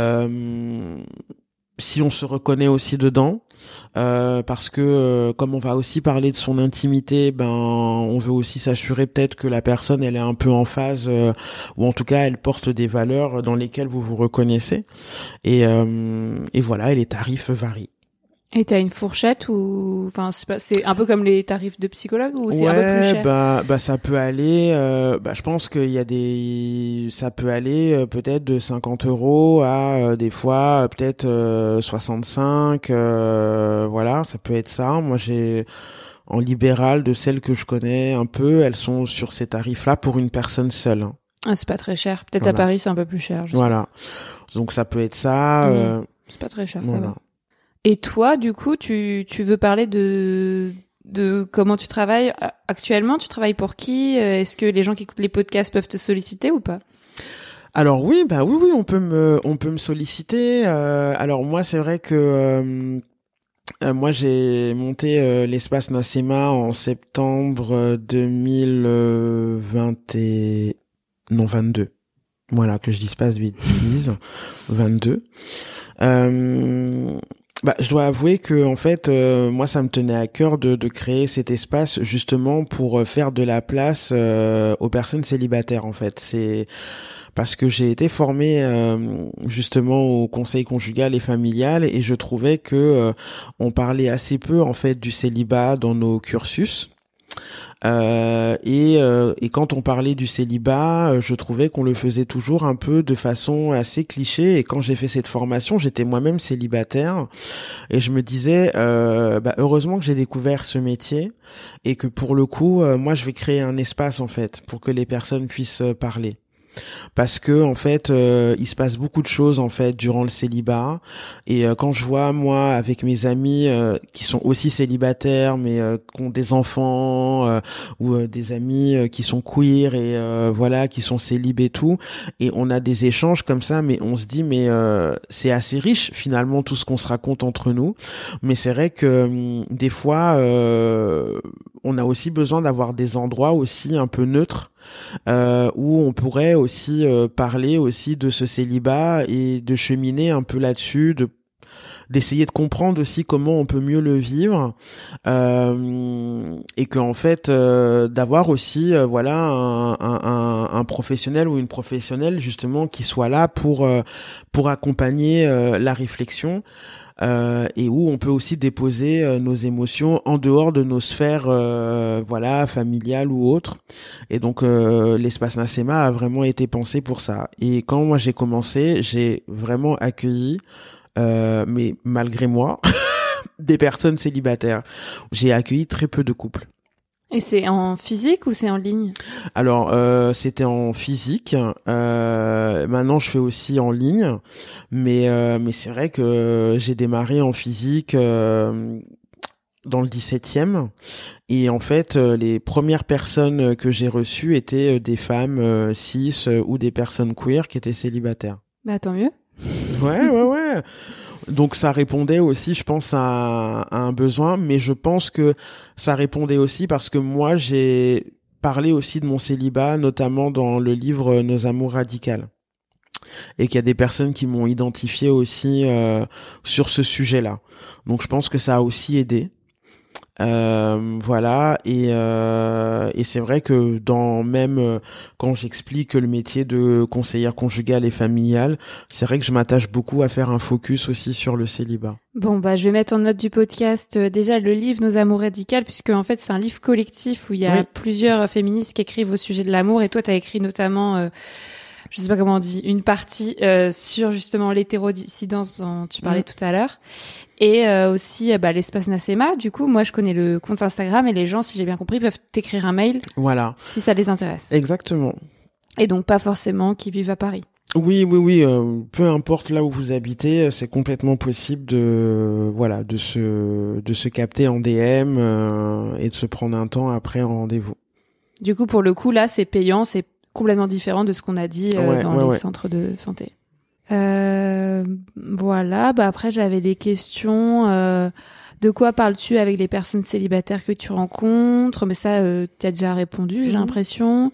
[SPEAKER 6] euh, si on se reconnaît aussi dedans, euh, parce que euh, comme on va aussi parler de son intimité, ben on veut aussi s'assurer peut-être que la personne elle est un peu en phase, euh, ou en tout cas elle porte des valeurs dans lesquelles vous vous reconnaissez, et euh, et voilà, et les tarifs varient.
[SPEAKER 1] Et t'as une fourchette ou enfin c'est pas c'est un peu comme les tarifs de psychologue ou c'est
[SPEAKER 6] ouais,
[SPEAKER 1] un peu plus cher?
[SPEAKER 6] bah bah ça peut aller euh, bah je pense qu'il y a des ça peut aller euh, peut-être de cinquante euros à euh, des fois euh, peut-être euh, soixante-cinq euh, voilà, ça peut être ça. Moi j'ai en libéral, de celles que je connais un peu, elles sont sur ces tarifs-là pour une personne seule.
[SPEAKER 1] Ah, c'est pas très cher. Peut-être
[SPEAKER 6] voilà.
[SPEAKER 1] À Paris c'est un peu plus cher. Je
[SPEAKER 6] voilà. Donc ça peut être ça.
[SPEAKER 1] Mmh.
[SPEAKER 6] Euh,
[SPEAKER 1] C'est pas très cher,
[SPEAKER 6] voilà.
[SPEAKER 1] ça va. Et toi, du coup, tu, tu veux parler de, de comment tu travailles actuellement? Tu travailles pour qui? Est-ce que les gens qui écoutent les podcasts peuvent te solliciter ou pas?
[SPEAKER 6] Alors oui, bah oui, oui, on peut me, on peut me solliciter. Euh, alors moi, c'est vrai que euh, euh, moi j'ai monté euh, l'espace Nassema en septembre deux mille vingt et non vingt-deux. Voilà, que je dise pas de bêtises. vingt-deux. Euh, Bah, je dois avouer que en fait, euh, moi, ça me tenait à cœur de, de créer cet espace justement pour faire de la place euh, aux personnes célibataires. En fait, c'est parce que j'ai été formée euh, justement au conseil conjugal et familial et je trouvais que euh, on parlait assez peu en fait du célibat dans nos cursus. Euh, et, euh, et quand on parlait du célibat, je trouvais qu'on le faisait toujours un peu de façon assez cliché. Et quand j'ai fait cette formation, j'étais moi-même célibataire et je me disais, euh, bah, heureusement que j'ai découvert ce métier et que pour le coup, euh, moi, je vais créer un espace en fait pour que les personnes puissent parler. Parce que en fait euh, il se passe beaucoup de choses en fait durant le célibat et euh, quand je vois moi avec mes amis euh, qui sont aussi célibataires mais euh, qui ont des enfants euh, ou euh, des amis euh, qui sont queer et euh, voilà qui sont célib et tout et on a des échanges comme ça mais on se dit mais euh, c'est assez riche finalement tout ce qu'on se raconte entre nous mais c'est vrai que hum, des fois euh, on a aussi besoin d'avoir des endroits aussi un peu neutres Euh, où on pourrait aussi euh, parler aussi de ce célibat et de cheminer un peu là-dessus, de d'essayer de comprendre aussi comment on peut mieux le vivre euh, et que en fait euh, d'avoir aussi euh, voilà un, un, un professionnel ou une professionnelle justement qui soit là pour euh, pour accompagner euh, la réflexion. Euh, et où on peut aussi déposer euh, nos émotions en dehors de nos sphères euh, voilà familiales ou autres et donc euh, l'espace Nassema a vraiment été pensé pour ça et quand moi j'ai commencé j'ai vraiment accueilli euh, mais malgré moi des personnes célibataires. J'ai accueilli très peu de couples.
[SPEAKER 1] Et c'est en physique ou c'est en ligne? Alors,
[SPEAKER 6] euh, c'était en physique. Euh, maintenant, je fais aussi en ligne. Mais, euh, mais c'est vrai que j'ai démarré en physique euh, dans le dix-septième. Et en fait, euh, les premières personnes que j'ai reçues étaient des femmes euh, cis euh, ou des personnes queer qui étaient célibataires.
[SPEAKER 1] Bah, tant mieux.
[SPEAKER 6] Ouais, ouais, ouais. Donc ça répondait aussi, je pense, à, à un besoin, mais je pense que ça répondait aussi parce que moi, j'ai parlé aussi de mon célibat, notamment dans le livre Nos amours radicales. Et qu'il y a des personnes qui m'ont identifié aussi euh, sur ce sujet-là. Donc je pense que ça a aussi aidé. Euh, voilà et euh, et c'est vrai que dans même euh, quand j'explique le métier de conseillère conjugale et familiale, c'est vrai que je m'attache beaucoup à faire un focus aussi sur le célibat.
[SPEAKER 1] Bon bah je vais mettre en note du podcast euh, déjà le livre Nos amours radicales puisque en fait c'est un livre collectif où il y a oui. plusieurs féministes qui écrivent au sujet de l'amour et toi t'as écrit notamment euh, je sais pas comment on dit, une partie euh, sur justement l'hétérodissidence dont tu parlais mmh. tout à l'heure. Et euh, aussi bah, l'espace Nassema. Du coup, moi, je connais le compte Instagram et les gens, si j'ai bien compris, peuvent t'écrire un mail.
[SPEAKER 6] Voilà.
[SPEAKER 1] Si ça les intéresse.
[SPEAKER 6] Exactement.
[SPEAKER 1] Et donc, pas forcément qu'ils vivent à Paris.
[SPEAKER 6] Oui, oui, oui. Euh, peu importe là où vous habitez, c'est complètement possible de, voilà, de se, de se capter en D M euh, et de se prendre un temps après en rendez-vous.
[SPEAKER 1] Du coup, pour le coup, là, c'est payant, c'est complètement différent de ce qu'on a dit euh,
[SPEAKER 6] ouais,
[SPEAKER 1] dans
[SPEAKER 6] ouais,
[SPEAKER 1] les
[SPEAKER 6] ouais.
[SPEAKER 1] centres de santé. Euh, voilà, bah après j'avais des questions. Euh, de quoi parles-tu avec les personnes célibataires que tu rencontres? Mais ça, euh, tu as déjà répondu, j'ai mmh. l'impression.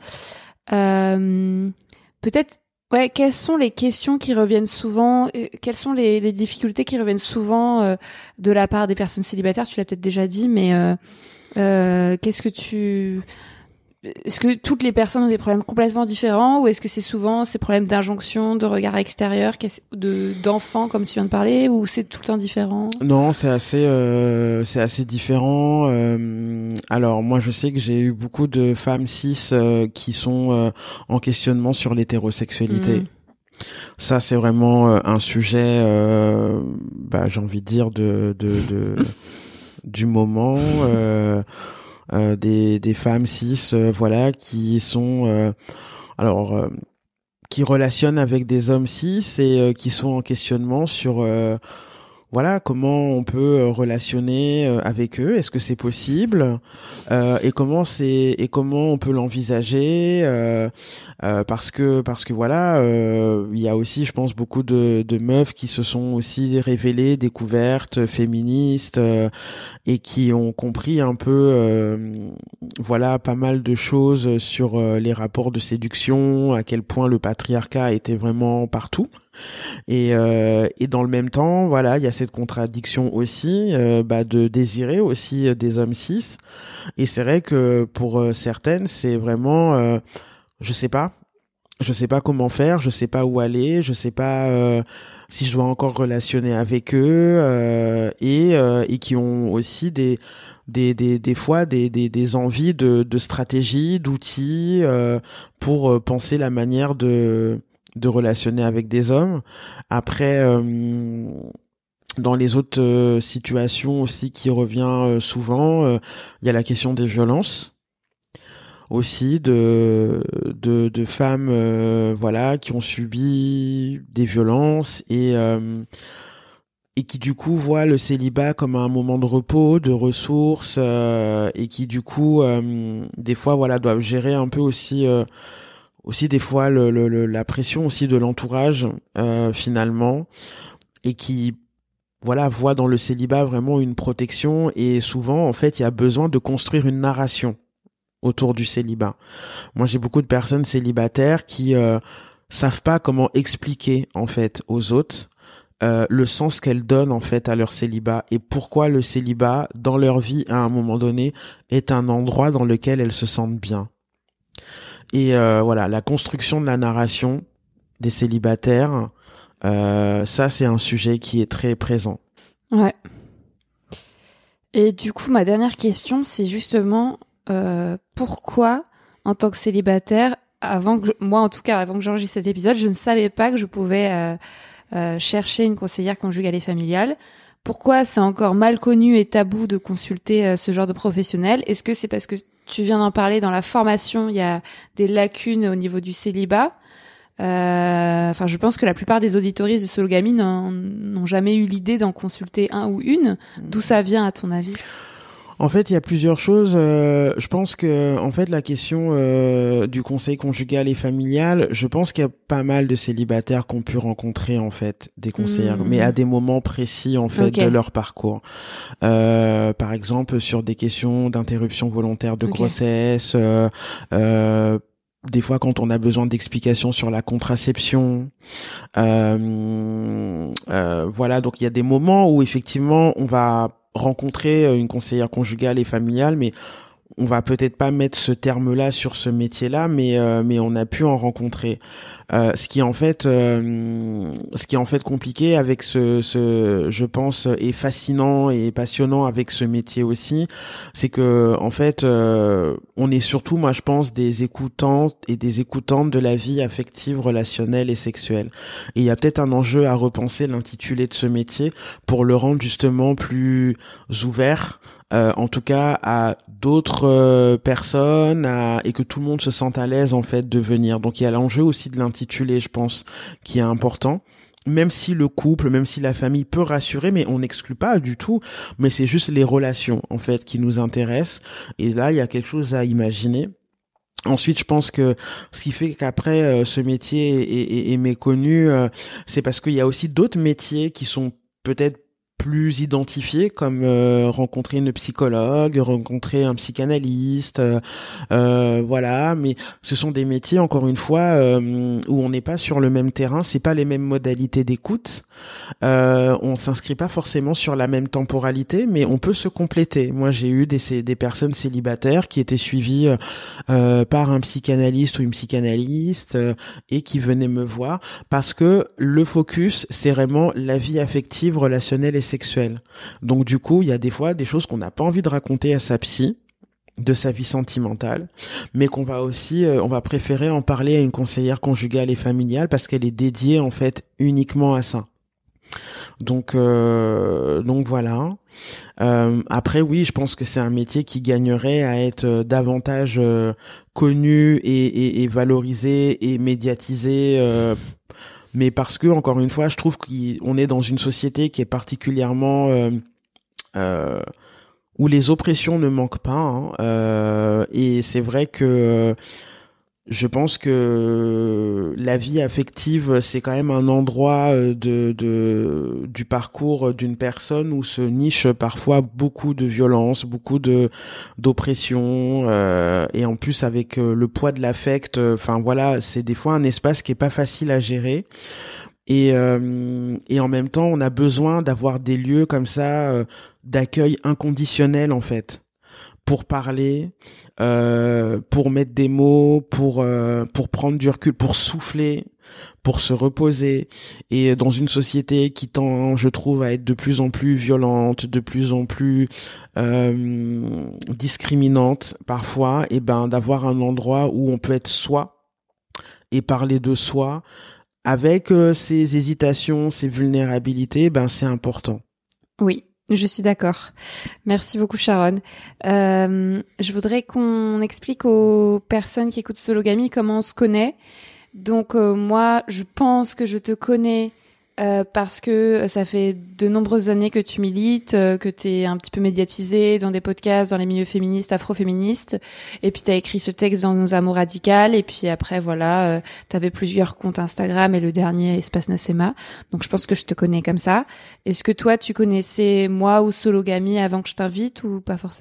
[SPEAKER 1] Euh, peut-être, ouais, quelles sont les questions qui reviennent souvent? Quelles sont les, les difficultés qui reviennent souvent euh, de la part des personnes célibataires? Tu l'as peut-être déjà dit, mais euh, euh, qu'est-ce que tu... Est-ce que toutes les personnes ont des problèmes complètement différents ou est-ce que c'est souvent ces problèmes d'injonction, de regard extérieur, de d'enfants comme tu viens de parler ou c'est tout le temps différent?
[SPEAKER 6] Non, c'est assez euh, c'est assez différent. Euh, alors moi je sais que j'ai eu beaucoup de femmes cis euh, qui sont euh, en questionnement sur l'hétérosexualité. Mmh. Ça c'est vraiment euh, un sujet euh, bah j'ai envie de dire de de, de du moment euh, Euh, des des femmes cis euh, voilà qui sont euh, alors euh, qui relationnent avec des hommes cis et euh, qui sont en questionnement sur euh, voilà comment on peut relationner avec eux, est-ce que c'est possible euh, et comment c'est et comment on peut l'envisager euh, euh, parce que parce que voilà euh, il y a aussi je pense beaucoup de de meufs qui se sont aussi révélées découvertes féministes euh, et qui ont compris un peu euh, voilà pas mal de choses sur euh, les rapports de séduction, à quel point le patriarcat était vraiment partout. Et, euh, et dans le même temps, voilà, il y a cette contradiction aussi, euh, bah, de désirer aussi des hommes cis. Et c'est vrai que pour euh, certaines, c'est vraiment, euh, je sais pas, je sais pas comment faire, je sais pas où aller, je sais pas euh, si je dois encore relationner avec eux, euh, et euh, et qui ont aussi des des des des fois des des des envies de de stratégies, d'outils euh, pour euh, penser la manière de de relationner avec des hommes. Après, euh, dans les autres euh, situations aussi qui revient euh, souvent, il euh, y a la question des violences aussi, de de, de femmes euh, voilà qui ont subi des violences et euh, et qui du coup voient le célibat comme un moment de repos, de ressources euh, et qui du coup euh, des fois voilà doivent gérer un peu aussi euh, aussi des fois le, le, le, la pression aussi de l'entourage euh, finalement, et qui voilà voit dans le célibat vraiment une protection, et souvent en fait il y a besoin de construire une narration autour du célibat. Moi j'ai beaucoup de personnes célibataires qui euh, savent pas comment expliquer en fait aux autres euh, le sens qu'elles donnent en fait à leur célibat, et pourquoi le célibat dans leur vie à un moment donné est un endroit dans lequel elles se sentent bien. Et euh, voilà, la construction de la narration des célibataires, euh, ça c'est un sujet qui est très présent.
[SPEAKER 1] Ouais. Et du coup, ma dernière question, c'est justement euh, pourquoi, en tant que célibataire, avant que je, moi en tout cas, avant que j'enregistre cet épisode, je ne savais pas que je pouvais euh, euh, chercher une conseillère conjugale et familiale. Pourquoi c'est encore mal connu et tabou de consulter euh, ce genre de professionnel ? Est-ce que c'est parce que tu viens d'en parler, dans la formation, il y a des lacunes au niveau du célibat. Euh, enfin, je pense que la plupart des auditoristes de Sologamie n'ont, n'ont jamais eu l'idée d'en consulter un ou une. D'où ça vient, à ton avis ?
[SPEAKER 6] En fait, il y a plusieurs choses. Euh, je pense que, en fait, la question euh, du conseil conjugal et familial, je pense qu'il y a pas mal de célibataires qui ont pu rencontrer en fait des conseillères, mmh. mais à des moments précis en fait okay. de leur parcours. Euh, par exemple, sur des questions d'interruption volontaire de okay. grossesse. Euh, euh, Des fois, quand on a besoin d'explications sur la contraception, euh, euh, voilà. Donc, il y a des moments où effectivement, on va rencontrer une conseillère conjugale et familiale, mais on va peut-être pas mettre ce terme-là sur ce métier-là, mais euh, mais on a pu en rencontrer. Euh, ce qui est en fait, euh, ce qui est en fait compliqué avec ce, ce, je pense, est fascinant et passionnant avec ce métier aussi, c'est que en fait, euh, on est surtout, moi je pense, des écoutantes et des écoutantes de la vie affective, relationnelle et sexuelle. Et il y a peut-être un enjeu à repenser l'intitulé de ce métier pour le rendre justement plus ouvert. Euh, en tout cas à d'autres euh, personnes à, et que tout le monde se sente à l'aise en fait de venir. Donc il y a l'enjeu aussi de l'intitulé, je pense, qui est important. Même si le couple, même si la famille peut rassurer, mais on n'exclut pas du tout, mais c'est juste les relations en fait qui nous intéressent. Et là il y a quelque chose à imaginer. Ensuite, je pense que ce qui fait qu'après euh, ce métier est, est, est méconnu, euh, c'est parce qu'il y a aussi d'autres métiers qui sont peut-être plus identifiés, comme euh, rencontrer une psychologue, rencontrer un psychanalyste, euh, euh, voilà. Mais ce sont des métiers, encore une fois, euh, où on n'est pas sur le même terrain, c'est pas les mêmes modalités d'écoute, euh, on s'inscrit pas forcément sur la même temporalité, mais on peut se compléter. Moi, j'ai eu des des personnes célibataires qui étaient suivies euh, par un psychanalyste ou une psychanalyste euh, et qui venaient me voir parce que le focus, c'est vraiment la vie affective, relationnelle et sexuelle. Donc du coup, il y a des fois des choses qu'on n'a pas envie de raconter à sa psy, de sa vie sentimentale, mais qu'on va aussi, euh, on va préférer en parler à une conseillère conjugale et familiale parce qu'elle est dédiée en fait uniquement à ça. Donc euh, donc voilà. Euh, après oui, je pense que c'est un métier qui gagnerait à être euh, davantage euh, connu et, et, et valorisé et médiatisé. Euh, mais parce que encore une fois, je trouve qu'on est dans une société qui est particulièrement euh, euh, où les oppressions ne manquent pas. Hein, euh, et c'est vrai que je pense que la vie affective, c'est quand même un endroit de, de du parcours d'une personne où se niche parfois beaucoup de violence, beaucoup de d'oppression, euh, et en plus avec le poids de l'affect. Enfin voilà, c'est des fois un espace qui est pas facile à gérer. Et euh, et en même temps, on a besoin d'avoir des lieux comme ça euh, d'accueil inconditionnel en fait. Pour parler, euh, pour mettre des mots, pour euh, pour prendre du recul, pour souffler, pour se reposer. Et dans une société qui tend, je trouve, à être de plus en plus violente, de plus en plus euh, discriminante parfois, et ben d'avoir un endroit où on peut être soi et parler de soi avec euh, ses hésitations, ses vulnérabilités, ben c'est important.
[SPEAKER 1] Oui. Je suis d'accord. Merci beaucoup, Sharon. Euh, je voudrais qu'on explique aux personnes qui écoutent Sologamy comment on se connaît. Donc, euh, moi, je pense que je te connais euh, parce que ça fait de nombreuses années que tu milites, euh, que tu es un petit peu médiatisée dans des podcasts, dans les milieux féministes, afroféministes. Et puis, tu as écrit ce texte dans Nos Amours Radicales. Et puis après, voilà, euh, tu avais plusieurs comptes Instagram et le dernier, Espace Nassema. Donc, je pense que je te connais comme ça. Est-ce que toi, tu connaissais moi ou Sologamy avant que je t'invite ou pas forcément ?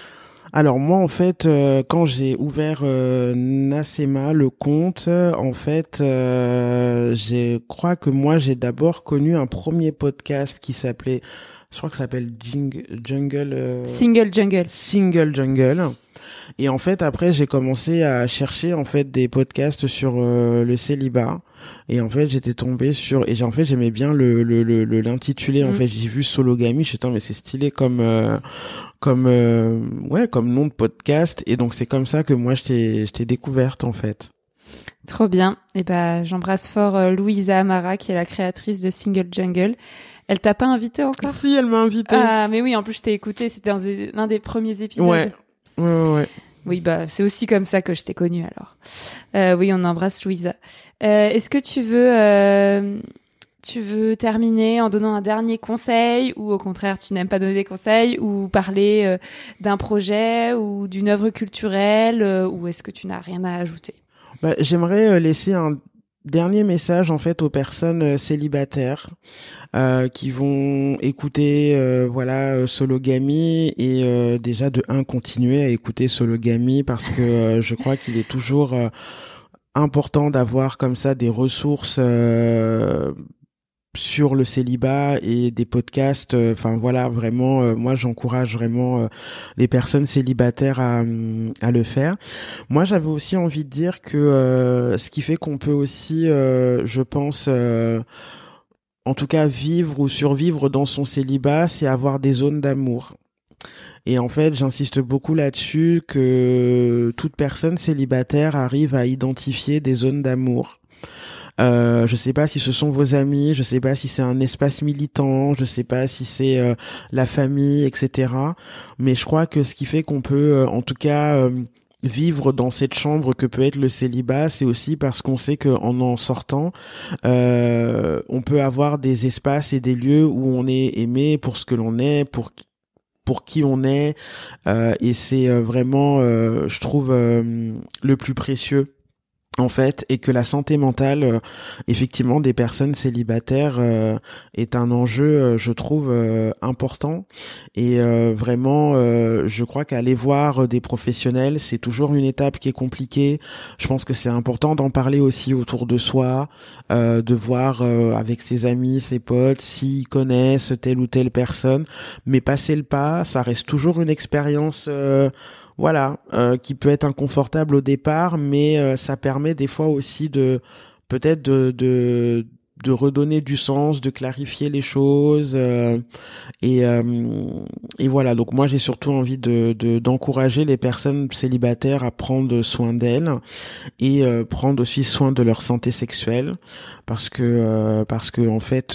[SPEAKER 6] Alors moi en fait euh, quand j'ai ouvert euh, Nassema le compte, en fait euh, je crois que moi j'ai d'abord connu un premier podcast qui s'appelait, je crois que ça s'appelle Jing, Jungle euh,
[SPEAKER 1] Single Jungle.
[SPEAKER 6] Single Jungle. Et en fait après j'ai commencé à chercher en fait des podcasts sur euh, le célibat. Et en fait j'étais tombé sur et j'ai en fait j'aimais bien le le le, le l'intitulé. Mmh. En fait j'ai vu Sologamy, je sais mais c'est stylé comme euh, comme euh, ouais comme nom de podcast, et donc c'est comme ça que moi je t'ai je t'ai découverte en fait.
[SPEAKER 1] Trop bien. Et ben j'embrasse fort euh, Louisa Amara qui est la créatrice de Single Jungle. Elle t'a pas invité encore ?
[SPEAKER 6] Si, elle m'a invité.
[SPEAKER 1] Ah mais oui, en plus je t'ai écouté, c'était dans l'un des premiers épisodes.
[SPEAKER 6] Ouais. Ouais ouais. ouais.
[SPEAKER 1] Oui, bah c'est aussi comme ça que je t'ai connue alors. Euh, oui, on embrasse Louisa. Euh, est-ce que tu veux, euh, tu veux terminer en donnant un dernier conseil, ou au contraire tu n'aimes pas donner des conseils, ou parler euh, d'un projet ou d'une œuvre culturelle, euh, ou est-ce que tu n'as rien à ajouter ?
[SPEAKER 6] Bah, j'aimerais laisser un dernier message en fait aux personnes célibataires euh, qui vont écouter euh, voilà Sologamy, et euh, déjà de un continuer à écouter Sologamy parce que euh, je crois qu'il est toujours euh, important d'avoir comme ça des ressources euh, sur le célibat et des podcasts. Enfin euh, voilà, vraiment euh, moi j'encourage vraiment euh, les personnes célibataires à à le faire. Moi j'avais aussi envie de dire que euh, ce qui fait qu'on peut aussi euh, je pense euh, en tout cas vivre ou survivre dans son célibat, c'est avoir des zones d'amour. Et en fait, j'insiste beaucoup là-dessus que toute personne célibataire arrive à identifier des zones d'amour. Euh, je sais pas si ce sont vos amis, je sais pas si c'est un espace militant, je sais pas si c'est euh, la famille, et cetera. Mais je crois que ce qui fait qu'on peut, euh, en tout cas, euh, vivre dans cette chambre que peut être le célibat, c'est aussi parce qu'on sait qu'en en sortant, euh, on peut avoir des espaces et des lieux où on est aimé pour ce que l'on est, pour pour qui on est, euh, et c'est euh, vraiment, euh, je trouve, euh, le plus précieux. En fait, et que la santé mentale, euh, effectivement, des personnes célibataires euh, est un enjeu, euh, je trouve, euh, important. Et euh, vraiment, euh, je crois qu'aller voir des professionnels, c'est toujours une étape qui est compliquée. Je pense que c'est important d'en parler aussi autour de soi, euh, de voir euh, avec ses amis, ses potes, s'ils connaissent telle ou telle personne. Mais passer le pas, ça reste toujours une expérience... Euh, Voilà, euh, qui peut être inconfortable au départ, mais euh, ça permet des fois aussi de peut-être de, de de redonner du sens, de clarifier les choses euh, et euh, et voilà. Donc moi j'ai surtout envie de, de d'encourager les personnes célibataires à prendre soin d'elles et euh, prendre aussi soin de leur santé sexuelle parce que euh, parce que en fait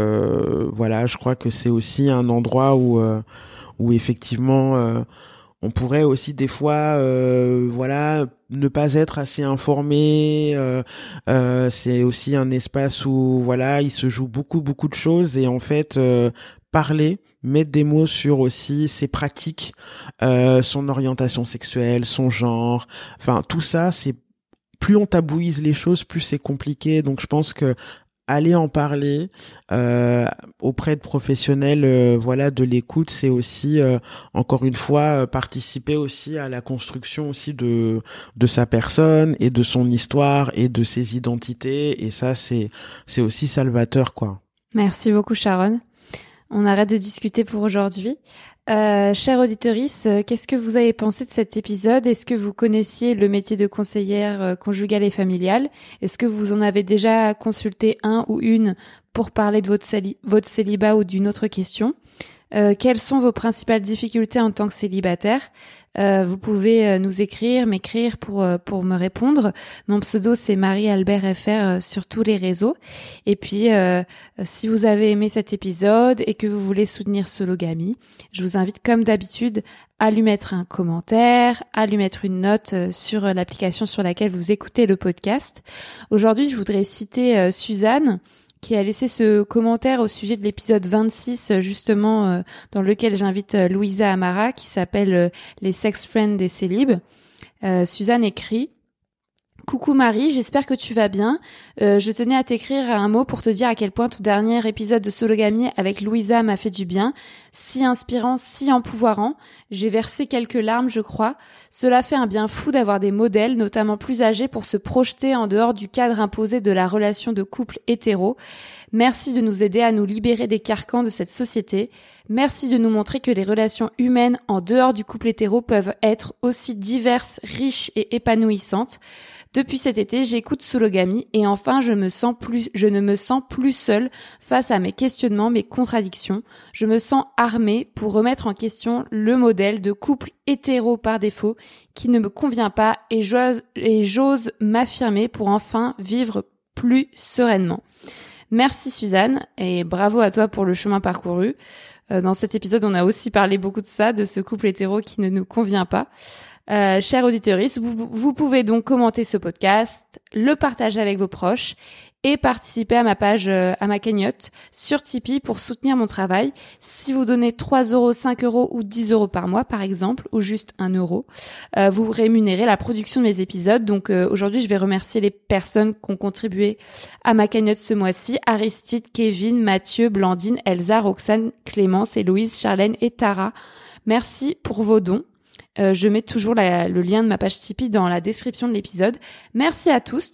[SPEAKER 6] euh, voilà, je crois que c'est aussi un endroit où euh, où effectivement euh, on pourrait aussi des fois euh, voilà ne pas être assez informé euh, euh, c'est aussi un espace où voilà il se joue beaucoup beaucoup de choses et en fait euh, parler, mettre des mots sur aussi ses pratiques, euh, son orientation sexuelle, son genre, enfin tout ça, c'est plus on tabouise les choses, plus c'est compliqué. Donc je pense que aller en parler euh, auprès de professionnels, euh, voilà, de l'écoute, c'est aussi euh, encore une fois euh, participer aussi à la construction aussi de de sa personne et de son histoire et de ses identités. Et ça, c'est c'est aussi salvateur, quoi.
[SPEAKER 1] Merci beaucoup, Sharon. On arrête de discuter pour aujourd'hui. Euh, chère auditrice, qu'est-ce que vous avez pensé de cet épisode ? Est-ce que vous connaissiez le métier de conseillère conjugale et familiale ? Est-ce que vous en avez déjà consulté un ou une pour parler de votre, céli- votre célibat ou d'une autre question ? Euh, quelles sont vos principales difficultés en tant que célibataire ? Euh, vous pouvez euh, nous écrire, m'écrire pour euh, pour me répondre. Mon pseudo c'est Marie Albert F R euh, sur tous les réseaux. Et puis euh, si vous avez aimé cet épisode et que vous voulez soutenir Sologamy, je vous invite comme d'habitude à lui mettre un commentaire, à lui mettre une note euh, sur l'application sur laquelle vous écoutez le podcast. Aujourd'hui, je voudrais citer euh, Suzanne, qui a laissé ce commentaire au sujet de l'épisode vingt-six, justement, euh, dans lequel j'invite euh, Louisa Amara, qui s'appelle euh, « Les sex friends des célibes ». Euh, Suzanne écrit « Coucou Marie, j'espère que tu vas bien. Euh, je tenais à t'écrire un mot pour te dire à quel point ton dernier épisode de Sologamy avec Louisa m'a fait du bien. Si inspirant, si empouvoirant. J'ai versé quelques larmes, je crois. Cela fait un bien fou d'avoir des modèles, notamment plus âgés, pour se projeter en dehors du cadre imposé de la relation de couple hétéro. Merci de nous aider à nous libérer des carcans de cette société. Merci de nous montrer que les relations humaines en dehors du couple hétéro peuvent être aussi diverses, riches et épanouissantes. Depuis cet été, j'écoute Sologamy et enfin, je me sens plus, je ne me sens plus seule face à mes questionnements, mes contradictions. Je me sens armée pour remettre en question le modèle de couple hétéro par défaut qui ne me convient pas et j'ose, et j'ose m'affirmer pour enfin vivre plus sereinement. Merci Suzanne et bravo à toi pour le chemin parcouru. Euh, dans cet épisode, on a aussi parlé beaucoup de ça, de ce couple hétéro qui ne nous convient pas. Euh, chère auditrice, vous, vous pouvez donc commenter ce podcast, le partager avec vos proches et participer à ma page, euh, à ma cagnotte sur Tipeee pour soutenir mon travail. Si vous donnez trois euros, cinq euros ou dix euros par mois, par exemple, ou juste un euro, euh, vous rémunérez la production de mes épisodes. Donc euh, aujourd'hui, je vais remercier les personnes qui ont contribué à ma cagnotte ce mois-ci. Aristide, Kevin, Mathieu, Blandine, Elsa, Roxane, Clémence, Héloïse, Charlène et Tara. Merci pour vos dons. Euh, je mets toujours la, le lien de ma page Tipeee dans la description de l'épisode. Merci à tous.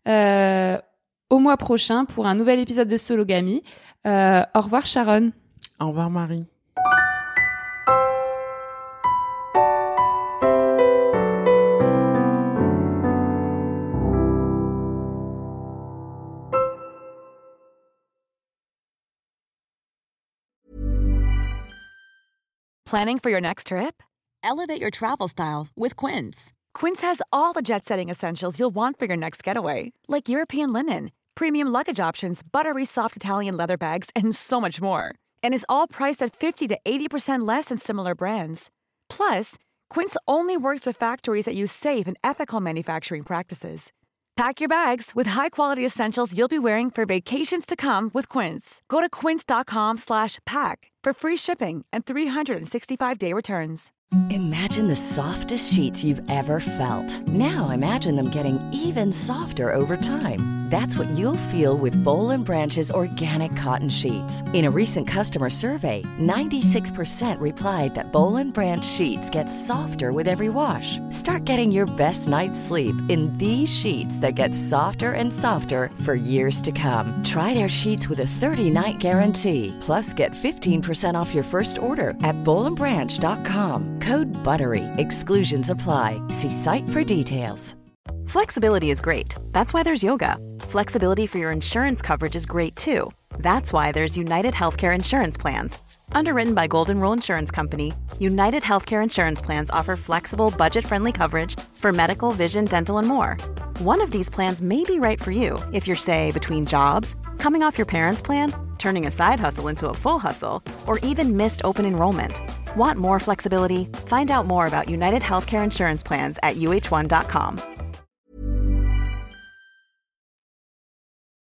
[SPEAKER 1] Euh, au mois prochain pour un nouvel épisode de Sologamy. Euh, au revoir Sharon.
[SPEAKER 6] Au revoir Marie.
[SPEAKER 2] Planning for your next trip? Elevate your travel style with Quince. Quince has all the jet-setting essentials you'll want for your next getaway, like European linen, premium luggage options, buttery soft Italian leather bags, and so much more. And is all priced at fifty to eighty percent less than similar brands. Plus, Quince only works with factories that use safe and ethical manufacturing practices. Pack your bags with high-quality essentials you'll be wearing for vacations to come with Quince. Go to quince.com slash pack for free shipping and three sixty-five day returns.
[SPEAKER 5] Imagine the softest sheets you've ever felt. Now imagine them getting even softer over time. That's what you'll feel with Boll and Branch's organic cotton sheets. In a recent customer survey, ninety-six percent replied that Boll and Branch sheets get softer with every wash. Start getting your best night's sleep in these sheets that get softer and softer for years to come. Try their sheets with a thirty-night guarantee. Plus, get fifteen percent off your first order at boll and branch dot com. Code BUTTERY. Exclusions apply. See site for details.
[SPEAKER 8] Flexibility is great. That's why there's yoga.
[SPEAKER 2] Flexibility for your insurance coverage is great too. That's why there's United Healthcare Insurance Plans. Underwritten by Golden Rule Insurance Company, United Healthcare Insurance Plans offer flexible, budget-friendly coverage for medical, vision, dental, and more. One of these plans may be right for you if you're, say, between jobs, coming off your parents' plan, turning a side hustle into a full hustle, or even missed open enrollment. Want more flexibility? Find out more about United Healthcare Insurance Plans at U H one dot com.